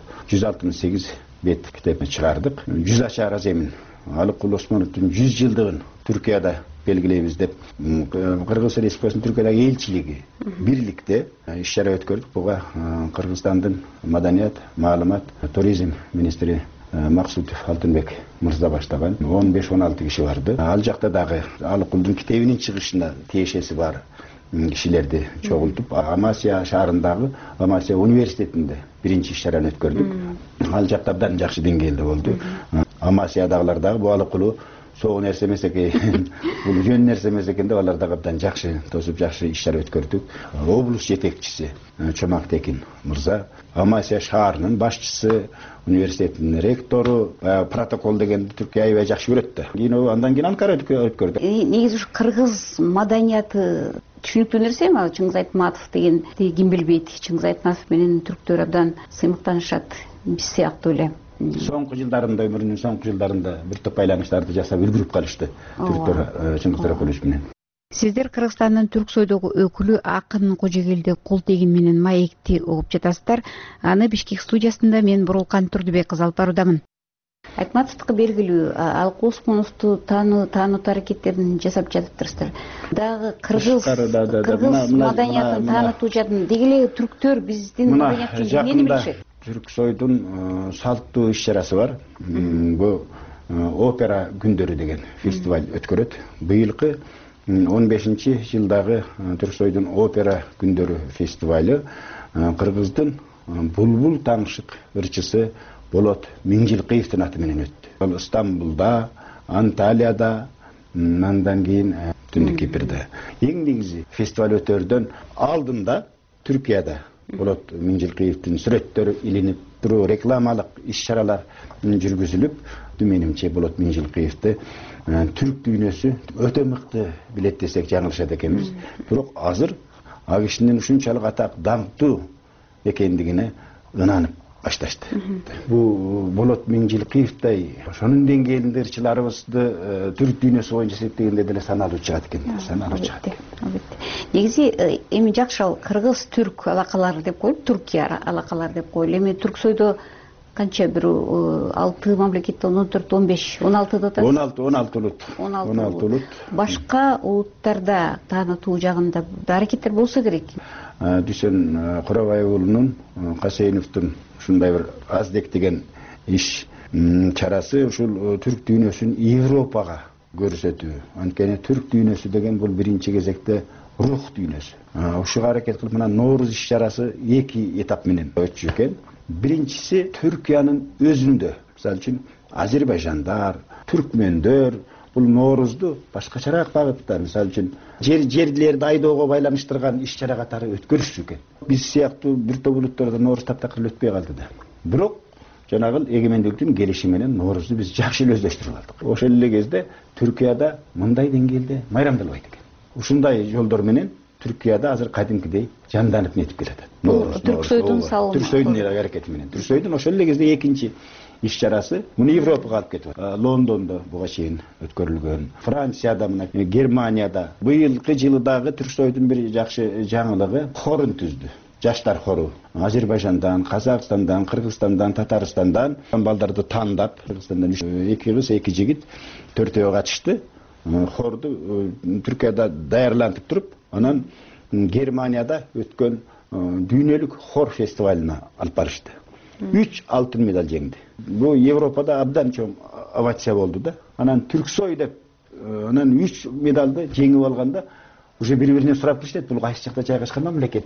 168 бет китепти чыгардык. 100 ачар аземин Алыкул Осмоновдун 100 жылдыгын Түркияда белгилейбиз деп Кыргыз Республикасынын Түркиядагы элчилиги бирликте иш-чара өткөрдүк. Буга Кыргызстандын маданият, маалымат, туризм министри Максутов Алтынбек мырза баштаган 15-16 киши барды. Ал жакта дагы Алыкулдун китебинин чыгышына тиешеси бар кишилерди чогултуп, Амасия шаарындагы Амасия университетинде биринчи иш-чараны өткөрдүк. Ал жакта абдан жакшы деңгээлде болду. Амасиядагылар дагы бу Алыкулу соо нерсе эмес экен, бул жөн нерсе эмес экен деп алар дагы абдан жакшы тосуп жакшы иш-чара өткөрдүк. Облус жетекчиси Чомак Текин мырза, Амасия шаарынын башчысы, университеттин ректору протокол дегенди Түркия аябай жакшы көрөт да. Кийин андан кийин Анкара өткөрдүк. Негизи ушу кыргыз маданияты түшүнүктүү нерсе эми. Чыңгыз Айтматов деген ким билбейт. Чыңгыз Айтматов менен түрктөр абдан сыймыктанышат, биз сыяктуу эле. Соңку жылдарында, өмүрүнүн соңку жылдарында бир топ байланыштарды жасап үлгүрүп калышты түрктөр Чыңгыз Торакулович менен. Сиздер Кыргызстандын түрк сойдогу өкүлү акын Кожогелди Култегин менен маекти угуп жатасыздар. Аны Бишкек студиясында мен Бурулкан Турдубек кызы алып баруудамын. Айтматовдуку белгилүү, Алыкул Осмоновду таануу аракеттерин жасап жатыптырсыздар. Дагы кыргыз маданиятын таанытуу жадын дегеле түрктөр биздин маданият жөнүндө эмне билишет? Түрк сойдун салттуу иш-чарасы бар. Бу опера күндөрү деген фестиваль өткөрөт. Быйылкы 15-жылдагы Түрк сойдун опера күндөрү фестивалы кыргыздын булбул таңшык ырчысы Болот Миңжилкыевдин аты менен өттү. Ал Стамбулда, Анталияда, андан кийин Түндүк Кипрде. Эң негизи фестиваль өтөрдөн алдында Түркияда Болот Миңжилкыевдин сүрөттөрү илинип туруу рекламалык иш-чаралар жүргүзүлүп, менимче Болот Миңжилкыевди түрк дүйнөсү өтө мыкты билет десек жаңылышат экенбиз. Бирок азыр ал кишинин ушунчалык атак даңктуу экендигине ынанып башташты. Бу Болот Миңжилкыевдей ошонун деңгээлинде ырчыларыбызды түрк дүйнөсү боюнча эсептегенде деле саналуу чыгат экен. Негизи эми жакшы ал кыргыз-түрк алакалары деп коелу, Түркия алакалары деп коелу. Эми түрк сойдо канча бир 6 мамлекеттен 14-15, 16 да 16 улут. Башка улуттарда таанытуу жагында аракеттер болсо керек. Дүйсен Курабаев уулунун, Касейновдун ушундай бир аздек деген иш чарасы ушул түрк дүйнөсүн Европага көрсөтүү. Анткени түрк дүйнөсү деген бул биринчи кезекте рух дүйнөсү. Ушуга аракет кылып мына Нооруз иш-чарасы 2 этап менен өтчү экен. Биринчиси Түркиянын өзүндө, мисалы үчүн Азербайжандар, түркмөндөр бул Ноорузду башкачараак багытта, мисалы үчүн жерлерди айдоого байланыштырган иш-чара катары өткөрүшчү экен. Биз сыяктуу бир топ улуттарда Нооруз таптакыр өтпөй калды да. Бирок жанагы эгемендиктин келиши менен Ноорузду биз жакшы эле өздөштүрүп алдык. Ошол эле кезде Түркияда мындай деңгээлде майрамдалбайт экен. Ушундай жолдор менен Түркияда азыр кадимкидей жанданып нетип келатат. Түрксойдун салымы. Түрксойдун аракети менен. Түрксойдун ошол эле кезде экинчи иш чарасы муну Европага алып кетип атат. Лондондо буга чейин өткөрүлгөн, Францияда, мына Германияда. Быйылкы жылы дагы Түрксойдун бир жакшы жаңылыгы хорун түздү. Жаштар хору Азербайжандан, Казакстандан, Кыргызстандан, Татарстандан балдарды тандап, Кыргызстандан 2 кыз, 2 жигит 4-өө катышты. Хорду Түркияда даярлантып туруп, анан Германияда өткөн дүйнөлүк хор фестивалына алып барышты. 3 алтын медаль жеңди. Бу Европада абдан чоң овация болду да. Анан Түрксой деп, анан 3 медалды жеңип алганда уже бири-биринен сурап келишет, бул кайсы жакта жайгашкан мамлекет?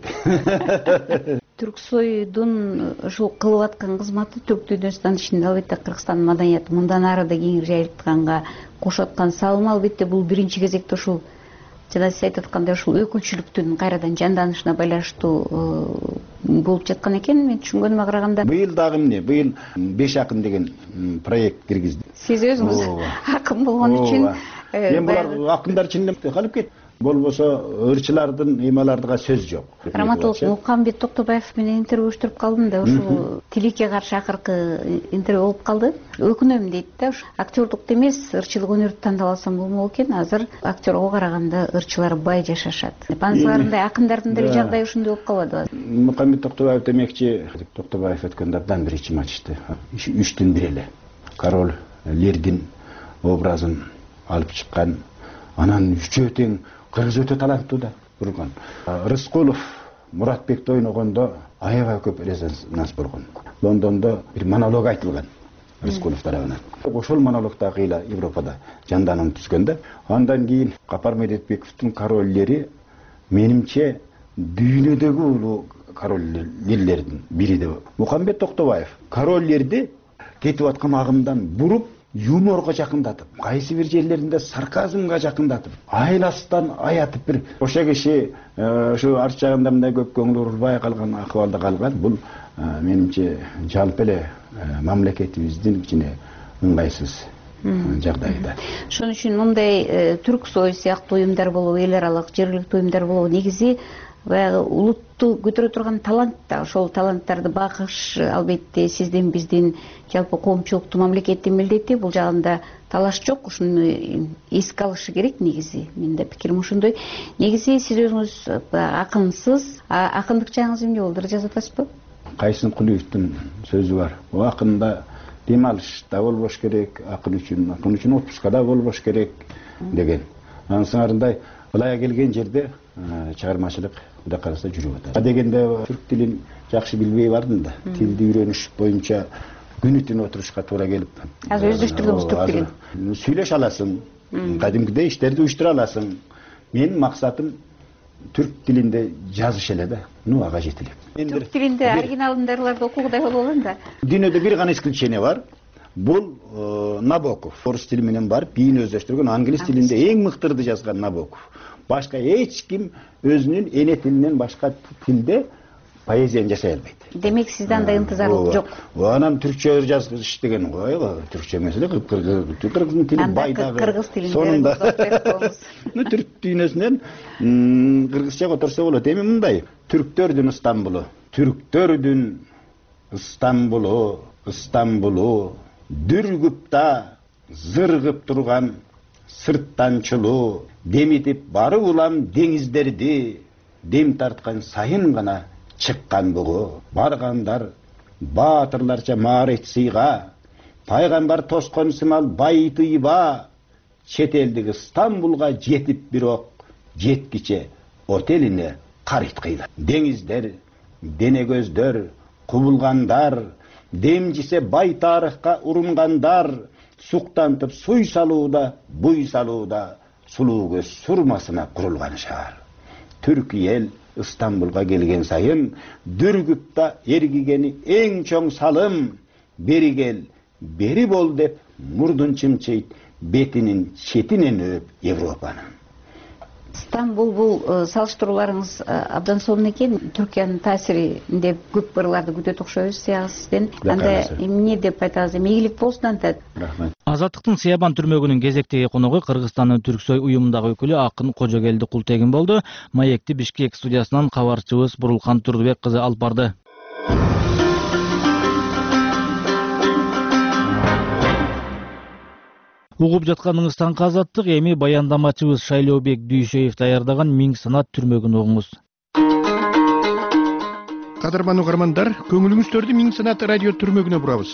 Түрксойдун ушул кылып аткан кызматы түрк дүйнөсүнүн ичинде албетте Кыргызстандын маданияты мындан ары да кеңири жайылтканга кошуп аткан салымы албетте бул биринчи кезекте ушул жана сиз айтып аткандай ушул өкүлчүлүктүн кайрадан жанданышына байланыштуу болуп жаткан экен. Мен түшүнгөнүмө караганда быйыл дагы эмне? Быйыл 5 акын деген проект киргизди. Сиз өзүңүз акын болгон үчүн мен булар акындар чынында калып кетти. Болбосо ырчылардын ыймалардыга сөз жок. Раматолог Мукамбет Токтобаев менен интервьюштуруп калдым да, ушул тилекке каршы акыркы интервью болуп калды. Өкүнөм дейт да, актерлук эмес, ырчылык өнөрдү тандап алсам болмок экен. Азыр актерго караганда ырчылар бай жашашат. Пансыларындай акындардын деле жагдайы ушундай болуп калбадыбы? Мукамбет Токтобаев демекчи, Токтобаев өткөндө абдан бир ичим ачышты. 3-төн 1 эле. Король Лирдин образын алып чыккан. Анан үчөө тең кыргыз өтө таланттуу да турган. Рыскулов Муратбекти ойногондо аябай көп резонанс болгон. Лондондо бир монолог айтылган Рыскулов тарабынан. Ошол монологда кыйла Европада жанданып түзгөн да. Андан кийин Капар Медетбековдун короллери менимче дүйнөдөгү улуу короллердин бири деп. Мукамбет Токтобаев короллерди кетип аткан агымдан буруп юморго жакындатып, кайсы бир жерлеринде сарказмга жакындатып, айластан аятып бир ошо киши ушу арт жагында мындай көп көңүл бурбай калган акыбалда калган. Бул менимче жалпы эле мамлекетибиздин кичине ыңгайсыз жагдайда. Ошон үчүн мындай Түрксой сыяктуу уюмдар болобу, эл аралык, жергиликтүү уюмдар болобу, негизи баягы улутту көтөрө турган талант да, ошол таланттарды багыш албетте сиздин биздин жалпы коомчулуктун мамлекеттин милдети. Бул жагында талаш жок, ушуну эске алышы керек негизи. Менин да пикирим ушундай. Негизи сиз өзүңүз акынсыз, акындык жагыңыз эмне болду? Жазып атасызбы? Кайсын Кулиевдин сөзү бар. Бул акында дем алыш да болбош керек, акын үчүн отпуска да болбош керек деген. Анын сыңарындай былай келген жерде чыгармачылык Кудай караса жүрүп атат. Дегенде түрк тилин жакшы билбей бардым да. Тилди үйрөнүш боюнча күнү түн отурушка туура келип. Азыр өздөштүрдүңүз түрк тилин. Сүйлөшө аласың, кадимкидей иштерди уюштура аласың. Менин максатым түрк тилинде жазыш эле да. Ага жетелеп. Түрк тилинде оригиналдарды окугудай болуп алам да. Дүйнөдө бир гана исключение бар. Бул Набоков. Орус тили менен барып, бийин өздөштүргөн, англис тилинде эң мыктырды жазган Набоков. Башка эч ким өзүнүн эне тилинен башка тилде поэзияны жасай албайт. Демек сизде андай ынтызарлык жок. Анан түркчө жазыш деген түркчө эмес эле, кыргыздын тили байдагы. Кыргыз тилинде сонунда. Түрк дүйнөсүнөн кыргызча которсо болот. Эми мындай, түрктөрдүн Стамбулу, түрктөрдүн Стамбулу, дүргүп да зыргып турган сырттан чулуу, демитип бары улам деңиздерди, дем тарткан сайын гана чыккан бугу. Баргандар баатырларча маарет сыйга, пайгамбар тоскон сымал байтыйба, чет элдиги Стамбулга жетип бирок жеткиче отелине карыйт кыйла. Деңиздер, денегөздөр, кубулгандар, демжисе бай тарыхка урунгандар, суктантып суй салууда, буй салууда, сулуу көз сурмасына курулган шаар. Түрк эл Стамбулга келген сайын дүргүп да эргигени эң чоң салым, бери кел, бери бол деп мурдун чымчыйт, бетинин четинен өп Европанын. Стамбул бул салыштырууларыңыз абдан сонун экен. Түркиянын таасиринде көп бырларды күтөт окшойбуз сияга сизден. Анда эмне деп айтабыз, ийгилик болсун антат. Рахмат. Азаттыктын Сиябан түрмөгүнүн кезектеги коногу Кыргызстандын Түрксой уюмундагы өкүлү акын Кожогелди Култегин болду. Маекти Бишкек студиясынан кабарчыбыз Бурулхан Турдубек кызы алып барды. Угуп жатканыңыздан Азаттык, эми баяндамачыбыз Шайлообек Дүйшөев даярдаган Миң санат түрмөгүн угуңуз. Кадырман угармандар, көңүлүңүздөрдү Миң санат радио түрмөгүнө бурабыз.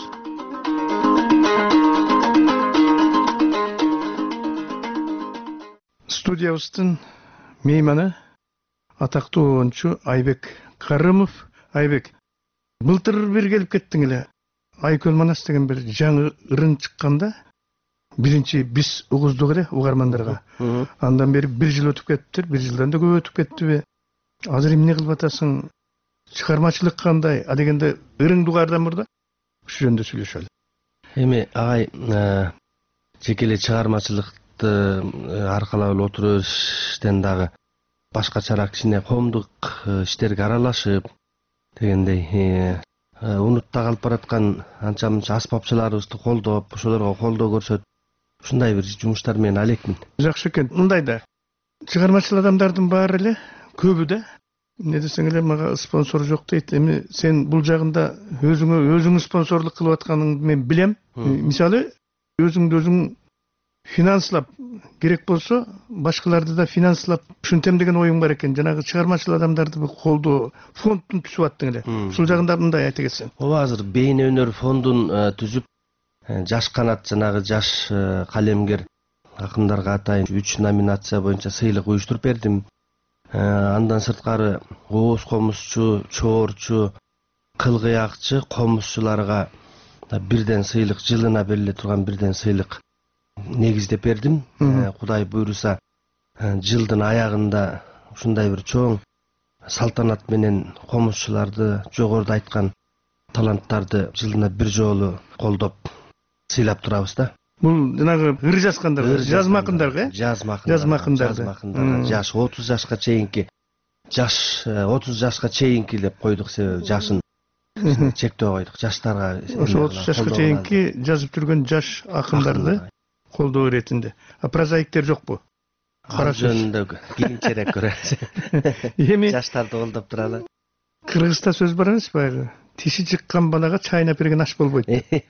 Студиябыздын мейманы атактуу оончу Айбек Карымов. Айбек, былтыр бир келип кеттиң эле. Айкөл Манас деген бир жаңы ырын чыкканда биринчи биз угуздук эле угармандарга. Андан бери 1 жыл өтүп кетиптир, 1 жылдан да көп өтүп кеттиби? Азыр эмне кылып атасың? Чыгармачылык кандай? А дегенде ырыңды угардан мурда ушу жөнүндө сүйлөшөлү. Эми агай жеке эле чыгармачылыкты аркалап эле отура бериштен дагы башкачараак кичине коомдук иштерге аралашып дегендей унутта калып бараткан анча мынча аспапчыларыбызды колдоп, ошолорго колдоо көрсөтүп, ушундай бир жумуштар менен алекмин. Жакшы экен. Мындай да чыгармачыл адамдардын баары эле көбү да эмне десең эле мага спонсор жок дейт. Эми сен бул жагында өзүңө спонсорлук кылып атканыңды мен билем. Мисалы өзүңдү өзүң финанслап керек болсо башкаларды да финанслап ушинтем деген оюң бар экен. Жанагы чыгармачыл адамдарды колдоо фондун түзүп аттың эле. Ушул жагында мындай айта кетсең. Ооба, азыр бейне өнөр фондун түзүп жаш канат жанагы жаш калемгер акындарга атайын 3 номинация боюнча сыйлык уюштуруп бердим. Андан сырткары ооз комузчу, чоорчу, кылгыякчы комузчуларга бирден сыйлык, жылына бериле турган бирден сыйлык негиздеп бердим. Кудай буйруса жылдын аягында ушундай бир чоң салтанат менен комузчуларды, жогоруда айткан таланттарды жылына бир жолу колдоп сыйлап турабыз да. Бул жанагы ыр жазгандар, жазмакындарга, жазмакындарга, жаш 30 жашка чейинки, жаш 30 жашка чейинки деп койдук, себеби жашын чектөө койдук. Жаштарга ошо 30 жашка чейинки жазып жүргөн жаш акындарды колдоо иретинде. А прозаиктер жокпу? Кара жөнүндө кийинчерээк көрөбүз. Эми жаштарды колдоп туралы. Кыргызда сөз бар эмес баягы. Тиши чыккан балага чайнап берген аш болбойт.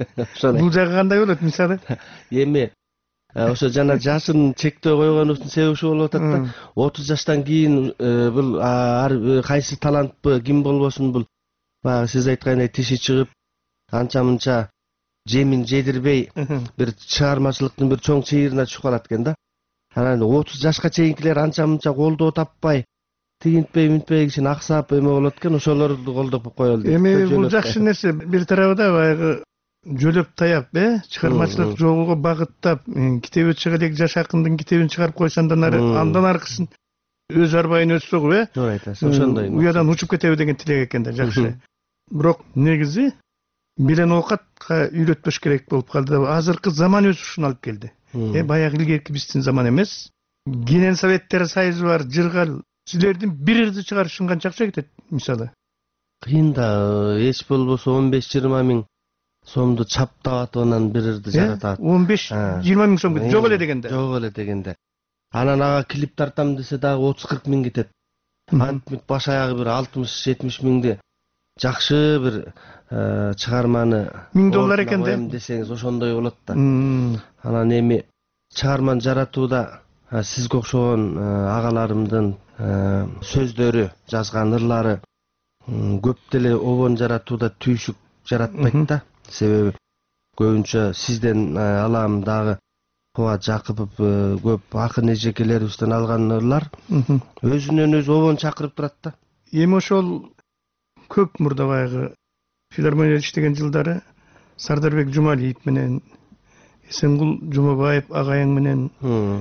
Бул жагы кандай болот мисалы? Эми ошо жана жашын чектөө койгонубуздун себеби ушул болуп атат да. 30 жаштан кийин бул ар кайсы талантпы, ким болбосун бул баягы сиз айткандай тиши чыгып, анча мынча жемин жедирбей бир чыгармачылыктын бир чоң чыйырына түшүп калат экен да. Анан 30 жашка чейинкилер анча мынча колдоо таппай, тигинтпей, мүнтпей кичине аксап эме болот экен, ошолорду колдоп коелу дейт. Эми бул жакшы нерсе. Бир тарабында баягы жөлөп таяп, чыгармачылык жолго багыттап, китеби чыга элек жаш акындын китебин чыгарып койсоң андан аркысын өз арбайын өз согуп, Туура айтасыз, ошондой. Уядан учуп кетеби деген тилек экен да, жакшы. Бирок негизи билен оокатка үйрөтпөш керек болуп калды. Азыркы заман өзү ушуну алып келди. Баягы илгерки биздин заман эмес. Кенен Советтер Союзу бар, жыргал. Силердин бир ырды чыгарыш үчүн канча акча кетет мисалы? Кыйын да, эч болбосо 15-20 миң сомду чаптап атып анан бир ырды жаратат. 15-20 миң сом кетет. Жок эле дегенде. Жок эле дегенде. Анан ага клип тартам десе дагы 30-40 миң кетет. Антип баш аягы бир 60-70 миңди жакшы бир чыгарманы $1000 экен десеңиз ошондой болот да. Анан эми чыгарманы жаратууда сизге окшогон агаларымдын сөздөрү, жазган ырлары көп деле обон жаратууда түйшүк жаратпайт да. Себеби көбүнчө сизден алам дагы Кубат Жакыпов көп акын эжекелерибизден алган ырлар өзүнөн өзү обон чакырып турат да. Эми ошол көп мурда баягы филармонияда иштеген жылдары Сардарбек Жумалиев менен Эсенгул Жумабаев агайың менен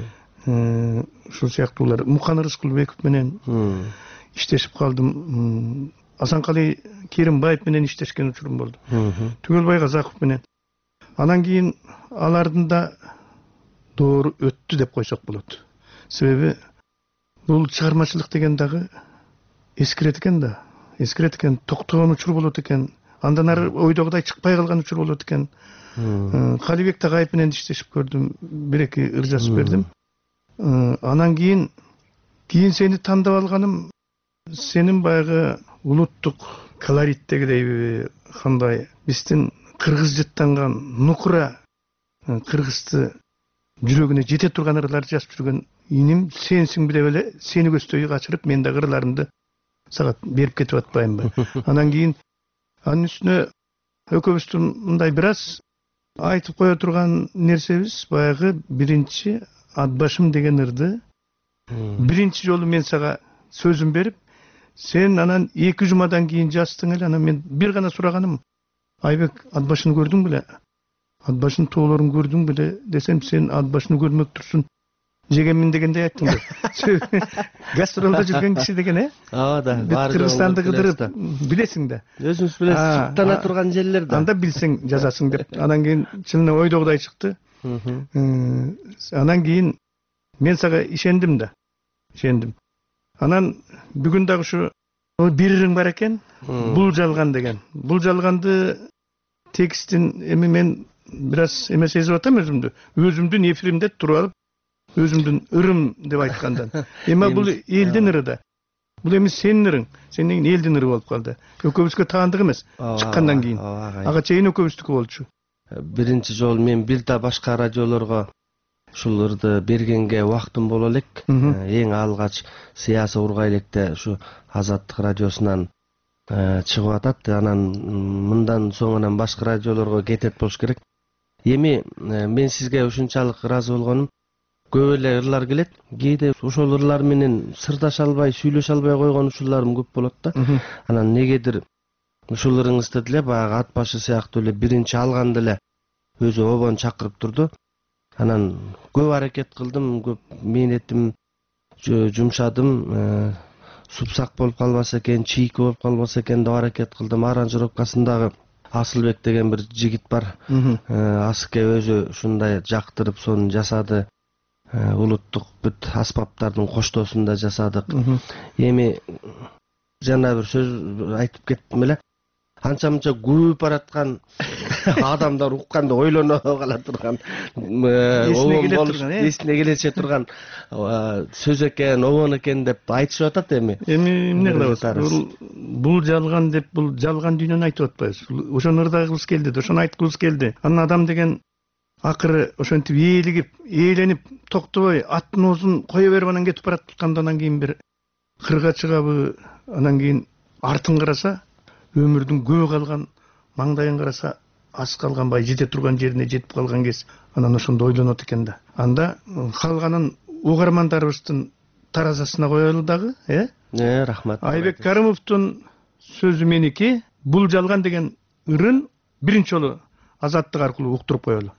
ушул сыяктуулар Мукан Рыскулбеков менен иштешип калдым. Асанкали Керимбаев менен иштешкен учурум болду. Түгөлбай Казаков менен. Анан кийин алардын да доору өттү деп койсок болот. Себеби бул чыгармачылык деген дагы эскерет экен да, эскерет экен, токтогон учур болот экен, андан ары ойдогудай чыкпай калган учур болот экен. Калибек Тагаев менен иштешип көрдүм, бир эки ыр жазып бердим. Анан кийин сени тандап алганым сенин баягы улуттук колориттегидейби, кандай биздин кыргыз жыттанган нукура кыргызды жүрөгүнө жете турган ырларды жазып жүргөн иним сенсиң билеп эле сени көздөй качырып мен дагы ырларымды сага берип кетип атпаймынбы. Анан кийин анын үстүнө экөөбүздүн мындай бир аз айтып кое турган нерсебиз баягы биринчи ат башым деген ырды биринчи жолу мен сага сөзүм берип, сен анан 2 жумадан кийин жаздың эле. Анан мен бир гана сураганым, Айбек, ат башын көрдүң беле? Ат башын тоолорун көрдүң беле десем, сен ат башын көрмөктүрсүң. Жегенмин дегендей айттың да. Гастролда жүргөн киши деген, Ооба да. Кыргызстанды кыдырып билесиң да. Өзүңүз билесиз, суктана турган жерлер да. Анда билсең жазасың деп. Анан кийин чынына ойдогудай чыкты. Анан кийин мен сага ишендим да. Ишендим. Анан бүгүн дагы ушу бир ырың бар экен, бул жалган деген. Бул жалганды текстин эми мен бир аз эме сезип атам өзүмдү. Өзүмдүн эфиримде туруп алып, өзүмдүн ырым деп айткандан. Эми бул элдин ыры да. Бул эми сенин ырың, сенин элдин ыры болуп калды. Экөөбүзгө таандык эмес. Чыккандан кийин. Ага чейин экөөбүздүкү болчу. Биринчи жолу мен бир да башка радиолорго ушул ырды бергенге убактым боло элек. Эң алгач Сыясы ургай электе ушу Азаттык радиосунан чыгып атат. Анан мындан соңунан башка радиолорго кетет болуш керек. Эми мен сизге ушунчалык ыраазы болгонум, көп эле ырлар келет. Кээде ошол ырлар менен сырдаша албай, сүйлөшө албай койгон учурларым көп болот да. Анан негедир ушул ырыңызды деле баягы ат башы сыяктуу эле биринчи алганда эле өзү обон чакырып турду. Анан көп аракет кылдым, көп мээнетим жумшадым. Супсак болуп калбаса экен, чийки болуп калбаса экен деп аракет кылдым. Аранжировкасындагы Асылбек деген бир жигит бар. Асыке өзү ушундай жактырып сону жасады. Улуттук бүт аспаптардын коштоосун да жасадык. Эми жана бир сөз айтып кеттим эле. Анча-мынча көп бараткан адамдар укканда ойлоно кала турган, эсине келече турган сөз экен, обон экен деп айтышып атат эми. Эми эмне кылабыз? Бул жалган деп, бул жалган дүйнөнү айтып атпайбыз. Ошону ырдагыбыз келди, ошону айткыбыз келди. Анан адам деген акыры ошентип ээлигип, ээленип, токтобой аттын оозун кое берип анан кетип баратканда анан кийин бир кырга чыгабы, анан кийин артын караса, өмүрдүн көбү калган, маңдайын караса аз калганбай, жете турган жерине жетип калган кез, анан ошондо ойлонот экен да. Анда калганын угармандарыбыздын таразасына коелу дагы, рахмат. Айбек Карымовдун сөзү меники, бул жалган деген ырын биринчи жолу Азаттык аркылуу уктуруп коелу.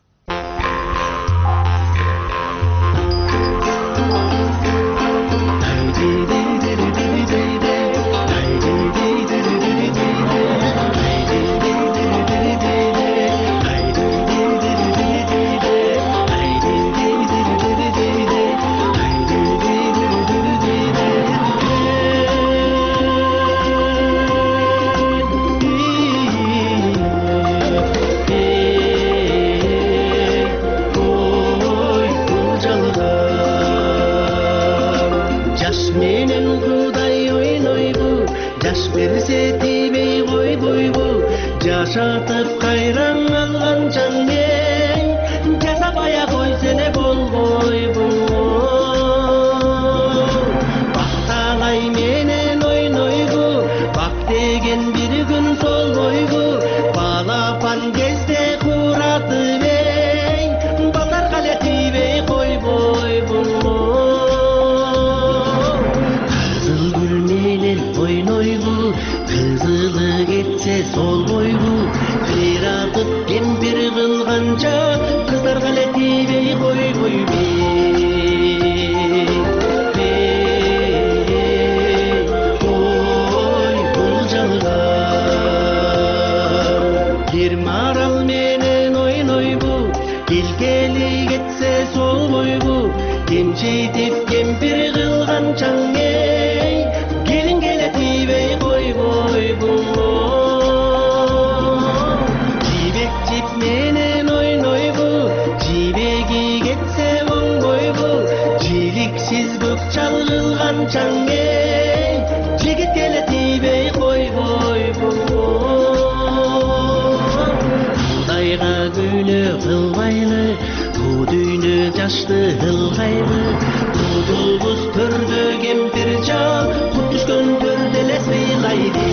Жашатып кайраң алган жан мен, жасабая койсене болбойбу. Бакталай менен ойнойбу, бак деген бир күн солбойбу. Балапан кезде куратып эй, балдарга эле тийбей койбойбу. Кызыл гүл менен ойнойбу, кызылы кетсе солбойбу. канчаң эй, жигит келе тийбей койбойбу. Кудайга күнөө кылбайлы, бу дүйнө жашты ылгайлы. Кудубуз төрдө кемпир жан, кут түшкөн төрдө эле сыйлайды.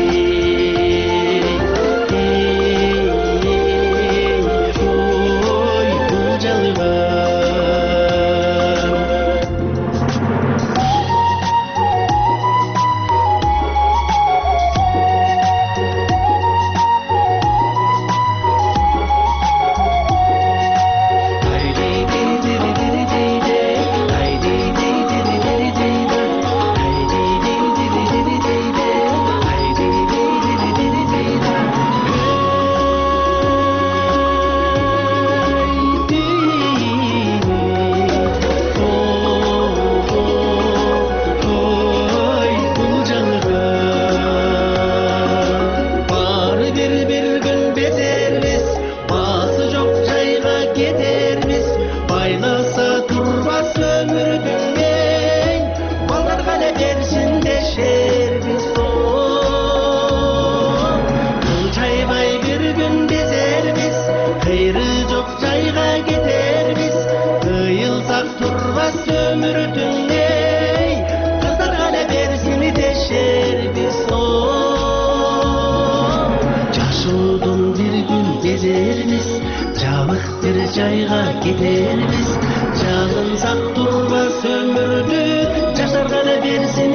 Жайга кетербиз, жалынсак турбас өмүрдү, жаштарга эле берсин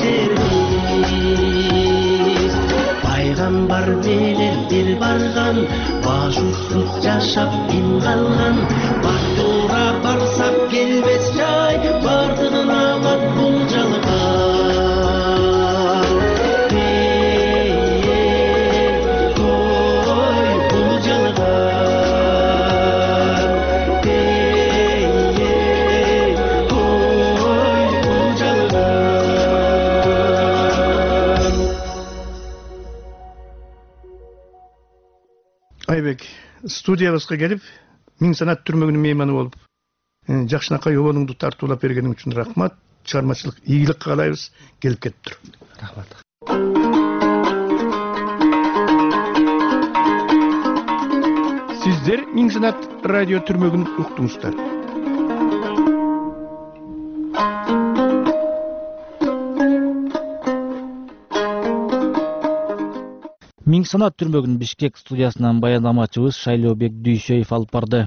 дешербиз. Пайгамбар менен бир барган, баш усуз жашап ким калган, бактуура барсак келбес жай, бардыгын аман бул жалган. Айбек, студиябызга келип, Миң санат түрмөгүнүн мейманы болуп, жакшынакай обонуңду тартуулап бергениң үчүн рахмат. Чыгармачылык ийгилик каалайбыз. Келип кетип тур. Рахмат. Сиздер Миң санат радио түрмөгүн уктуңуздар. Миң санат түрмөгүнүн Бишкек студиясынан баяндамачыбыз Шайлообек Дүйшөев алып барды.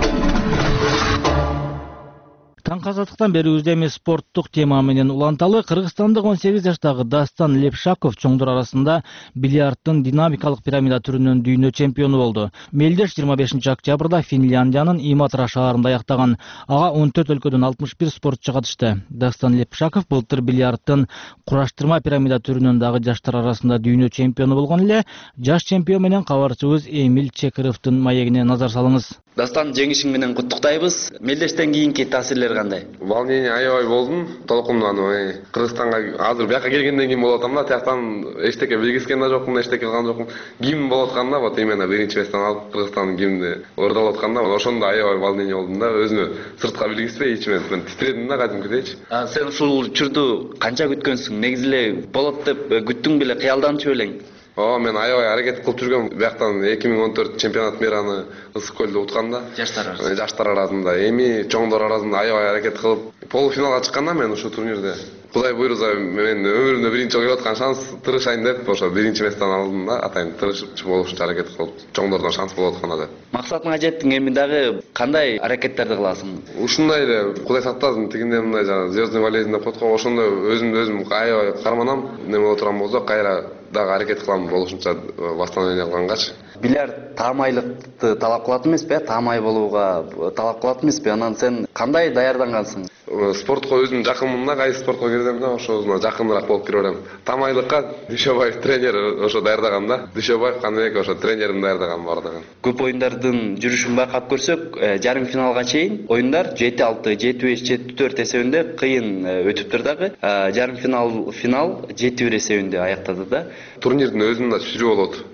Таң казаттыктан берүүбүздө эми спорттук тема менен уланталы. Кыргызстандык 18 жаштагы Дастан Лепшаков чоңдор арасында бильярдтын динамикалык пирамида түрүнүн дүйнө чемпиону болду. Мелдеш 25 октябрда Финляндиянын Иматра шаарында аяктаган. Ага 14 өлкөдөн 61 спортчу катышты. Дастан Лепшаков былтыр бильярдтын кураштырма пирамида түрүнүн дагы жаштар арасында дүйнө чемпиону болгон эле. Жаш чемпион менен кабарчыбыз Эмил Чекировдун маегине назар салыңыз. Дастан, жеңишиң менен куттуктайбыз. Мелдештен кийинки таасирлер кандай? Волнение аябай болдум. Толкундан Кыргызстанга азыр бияка келгенден кийин болуп атам да, тияктан эчтеке билгискен да жокмун, эчтеке кылган жокмун. Гимн болуп атканда, вот именно биринчи местен алып Кыргызстандын гимни ордолуп атканда, ошондо аябай волнение болдум да, өзүмө сыртка билгиспей ичимен мен титредим да кадимкидейчи. Сен ушул учурду канча күткөнсүң? Негизи эле болот деп күттүң беле, кыялданчу белең? Мен аябай аракет кылып жүргөм. Бияктан 2014 чемпионат мираны Ысык көлдө утканда, жаштар арасында, эми чоңдор арасында аябай аракет кылып, полуфиналга чыкканда мен ушу турнирде Кудай буйрса мен өмүрүмдө биринчи жолу келип аткан шанс тырышайын деп, ошо биринчи месттен алдым да, атайын тырышып болушунча аракет кылып, чоңдордон шанс болуп атканда деп. Максатыңа жеттиң, эми дагы кандай аракеттерди кыласың? Ушундай эле Кудай сактасын, тигиндей мындай жана звездный болезнь деп коет го, ошондо өзүмдү өзүм аябай карманам. Неме боло турган болсо, кайра дагы аракет кылам болушунча восстановление кылгангачы. Бильярд таамайлыкты талап кылат эмеспи? Таамай болууга талап кылат эмеспи? Анан сен кандай даярдангансың? Спортко өзүм жакынмын да, кайсы спортко кирсем да, ошосуна жакыныраак болуп кире берем. Таамайлыкка Дүйшөбаев тренер ошо даярдаган да. Дүйшөбаев Каныбек ошо тренерим даярдаган бардыгын. Көп оюндардын жүрүшүн байкап көрсөк, жарым финалга чейин оюндар 7-6, 7-5, 7-4 эсебинде кыйын өтүптүр дагы. Жарым финал 7-1 эсебинде аяктады да. Турнирдин өзүнүн да сүрүү болот.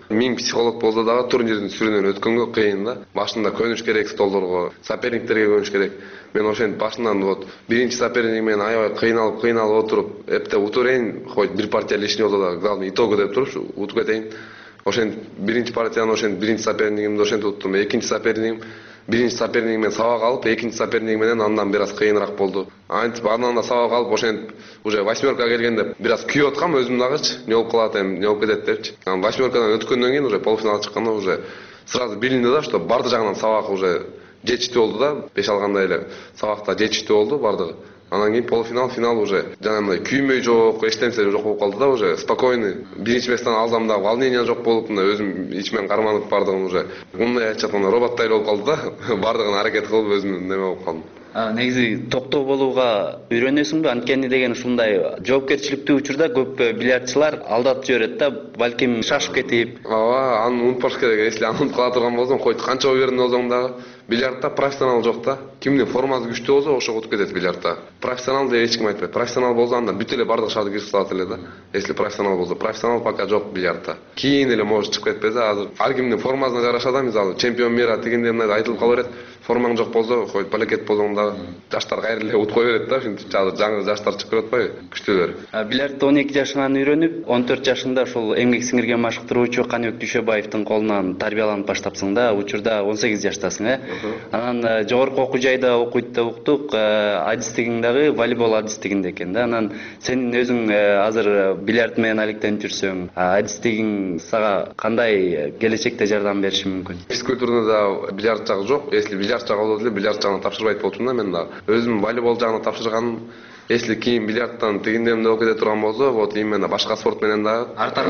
Миң психолог болса дагы турнирдин сүрүнөн өткөнгө кыйын да. Башында көнүш керек столдорго, соперниктерге көнүш керек. Мен ошентип башынан вот биринчи соперник менен аябай кыйналып отуруп, эпте утурейин, хоть бир партия лишний болсо да, главный итогу деп туруп, утуп кетейин. Ошентип биринчи партияны ошентип биринчи сопернигимди ошентип уттум. Экинчи сопернигим биринчи сопернигим менен сабак алып, экинчи сопернигим менен андан бир аз кыйыныраак болду. Антип андан да сабак алып ошентип уже восьмерка келгенде бир аз күйүп аткам өзүм дагычы, не болуп калат эми, не болуп кетет депчи. Анан восьмеркадан өткөндөн кийин уже полуфиналга чыкканда уже сразу билинди да, что барды жагынан сабак уже жетиштүү болду да, 5 алгандай эле сабакта жетиштүү болду бардыгы. Анан кийин финал уже жанагындай күймөй жок, эчтемсе жок болуп калды да, уже спокойный. Биринчи месттен алсам да волнение жок болуп, мына өзүм ичимен карманып бардыгым уже. Мындай айтып атканда роботтай болуп калды да, бардыгын аракет кылып өзүм неме болуп калдым. Негизи токтоо болууга үйрөнөсүңбү? Анткени деген ушундай жоопкерчиликтүү учурда көп бильярдчылар алдатып жиберет да, балким шашып кетип. Ооба, аны унутпаш керек. Если аны унутуп кала турган болсоң, койт канча уверен болсоң дагы бильярдта профессионал жок да. Кимдин формасы күчтүү болсо, ошого утуп кетет бильярдта. Профессионал деп эч ким айтпайт. Профессионал болсо анда бүт эле бардык шарды киргизип салат эле да. Если профессионал болсо, профессионал пока жок бильярдта. Кийин эле может чыгып кетпесе, азыр ар кимдин формасына жараша да, мисалы чемпион мира тигиндей мындай айтылып кала берет. Формаң жок болсо, койт балекет болсоң да жаштар кайра эле утуп кой берет да, ушинтип жаңы жаштар чыгып кетип атпайбы, күчтүүлөр. Бильярдты 12 жашынан үйрөнүп, 14 жашында ошол эмгек сиңирген машыктыруучу Каныбек Дүйшөбаевдин колунан тарбияланып баштапсың да, учурда 18 жаштасың, Анан жогорку окуу жайда окуйт деп уктук, адистигиң дагы волейбол адистигинде экен да. Анан сенин өзүң азыр бильярд менен алектенип жүрсөң, адистигиң сага кандай келечекте жардам бериши мүмкүн? Физкультурада бильярд жагы жок. Если бильярд жагы болот эле, бильярд жагына тапшырбайт болчумун да мен дагы. Өзүм волейбол жагына тапшырганым. Если кийин бильярдтан тигиндемде окуп кете турган болсо, вот именно башка спорт менен дагы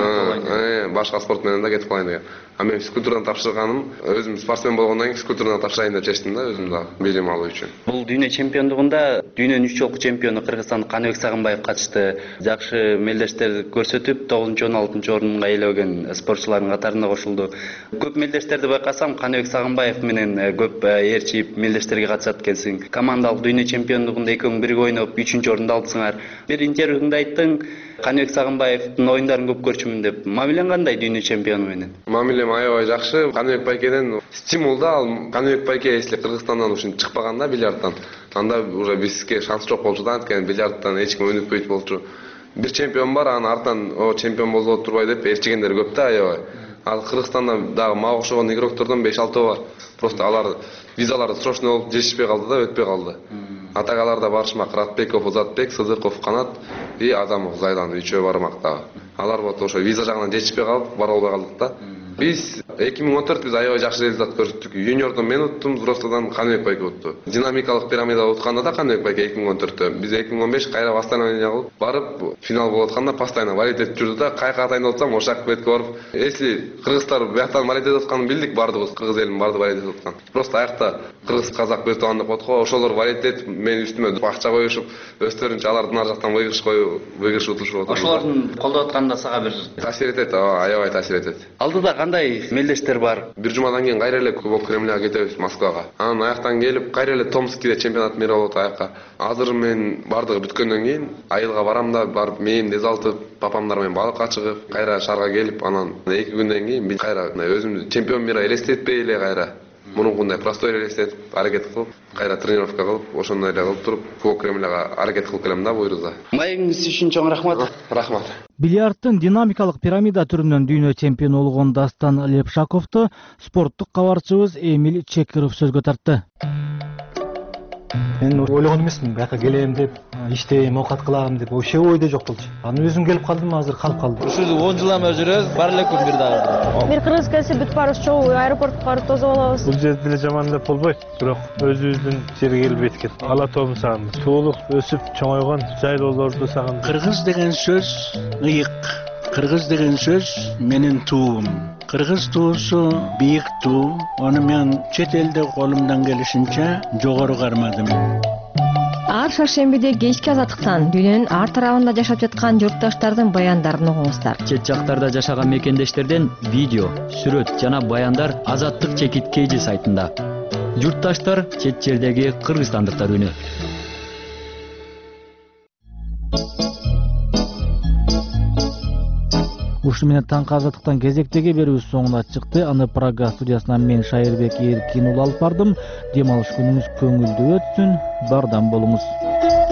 башка спорт менен да кетип калайын деген. А мен физкультурадан тапшырганым, өзүм спортсмен болгондон кийин физкультурадан тапшырайын деп чечтим да, өзүм дагы билим алуу үчүн. Бул дүйнө чемпиондугунда дүйнөнүн 3 жолку чемпиону Кыргызстандык Каныбек Сагынбаев катышты. Жакшы мелдештер көрсөтүп, 9-16 орунга ээлеген спортчулардын катарына кошулду. Көп мелдештерди байкасам, Каныбек Сагынбаев менен көп ээрчип мелдештерге катышат экенсиң. Командалык дүйнө чемпиондугунда экөөң бирге ойноп 3-орунду алдысыңар. Бир интервьюңда айттың, Каныбек Сагынбаевдин оюндарын көп көрчүмүн деп. Мамилең кандай дүйнө чемпиону менен? Мамилем аябай жакшы. Каныбек байкеден стимул да, ал Каныбек байке если Кыргызстандан ушинтип чыкпаганда бильярдтан, анда уже бизге шанс жок болчу да, анткени бильярдтан эч ким өнүкпөйт болчу. Бир чемпион бар, анын артынан чемпион боло турбай деп ээрчигендер көп да, аябай. Ал Кыргызстанда дагы мага окшогон игроктордон 5-6 бар. Просто алар визалары срочно болуп жетишпей калды да, өтпөй калды. Атагаларда барышмак Ратбеков, Озатбек, Сыдыков, Канат и Адамов, Зайдан 3-өө бармак дагы. Алар вот ошо виза жагынан жетишпей калып, бара албай калдык да. Биз 2014 биз аябай жакшы результат көрсөттүк. Юниордон мен уттум, взрослыйдан Каныбек байке утту. Динамикалык пирамида утканда да Каныбек байке 2014-тө. Биз 2015 кайра восстановление кылып, барып финал болуп атканда постоянно валет этип жүрдү да, кайка атайын деп атсам, ошак бетке барып, если кыргыздар бияктан валет этип атканын билдик, бардыгыбыз кыргыз элинин барды валет этип аткан. Просто аякта кыргыз казак бир туган деп коет го, ошолор валет этип мен үстүмө акча коюшуп, өздөрүнчө алардын ар жактан выигрыш утушуп отур. Ошолордун колдоп атканда сага бир таасир этет, аябай таасир этет. Алдыда кандай мелдештер бар? Бир жумадан кийин кайра эле Кубок Кремльга кетебиз, Москвага. Анан аяктан келип, кайра эле Томскиде чемпионат мира болот аякка. Азыр мен бардыгы бүткөндөн кийин айылга барам да, барып мээни дезалтып, папамдар менен балыкка чыгып, кайра шаарга келип, анан 2 күндөн кийин биз кайра өзүмдү чемпион мира элестетпей эле кайра мурункундай простой элестетип, аракет кылып, кайра тренировка кылып, ошондой эле кылып туруп, Кубок Кремльга аракет кылып келем да буйруза. Маегиңиз үчүн чоң рахмат. Рахмат. Бильярдтын динамикалык пирамида түрүнөн дүйнө чемпиону болгон Дастан Лепшаковду спорттук кабарчыбыз Эмиль Чекиров сөзгө тартты. Мен ойлогон эмесмин, бияка келем деп, иштейм, оокат кылам деп, вообще ойдо жок болчу. Анан өзүм келип калдым, азыр калып калдым. Ушул 10 жылдан бери жүрөбүз, бар эле күн бир дагы. Бир кыргыз келсе бүт барыбыз чогуу аэропортко барып тосуп алабыз. Бул жерде деле жаман деп болбойт, бирок өзүбүздүн жерге келбейт экен. Ала тообун сагындым. Туулук өсүп чоңойгон жайлоолорду сагындым. Кыргыз деген сөз ыйык. Кыргыз деген сөз менин туум. Кыргыз туусу бийик туу. Аны мен чет элде колумдан келишинче жогору кармадым. Ар шаршембиде кечки азаттыктан дүйнөнүн ар тарабында жашап жаткан журтташтардын баяндарын угуңуздар. Чет жактарда жашаган мекендештерден видео, сүрөт жана баяндар Азаттык чекиткейжи сайтында. Журтташтар чет жердеги кыргызстандыктар үнү. Ушу менен таңкы азаттыктан кезектеги берүүбүз соңуна чыкты. Аны Прага студиясынан мен Шайырбек Эркин алып бардым. Дем алыш күнүңүз көңүлдүү өтсүн. Бардам болуңуз.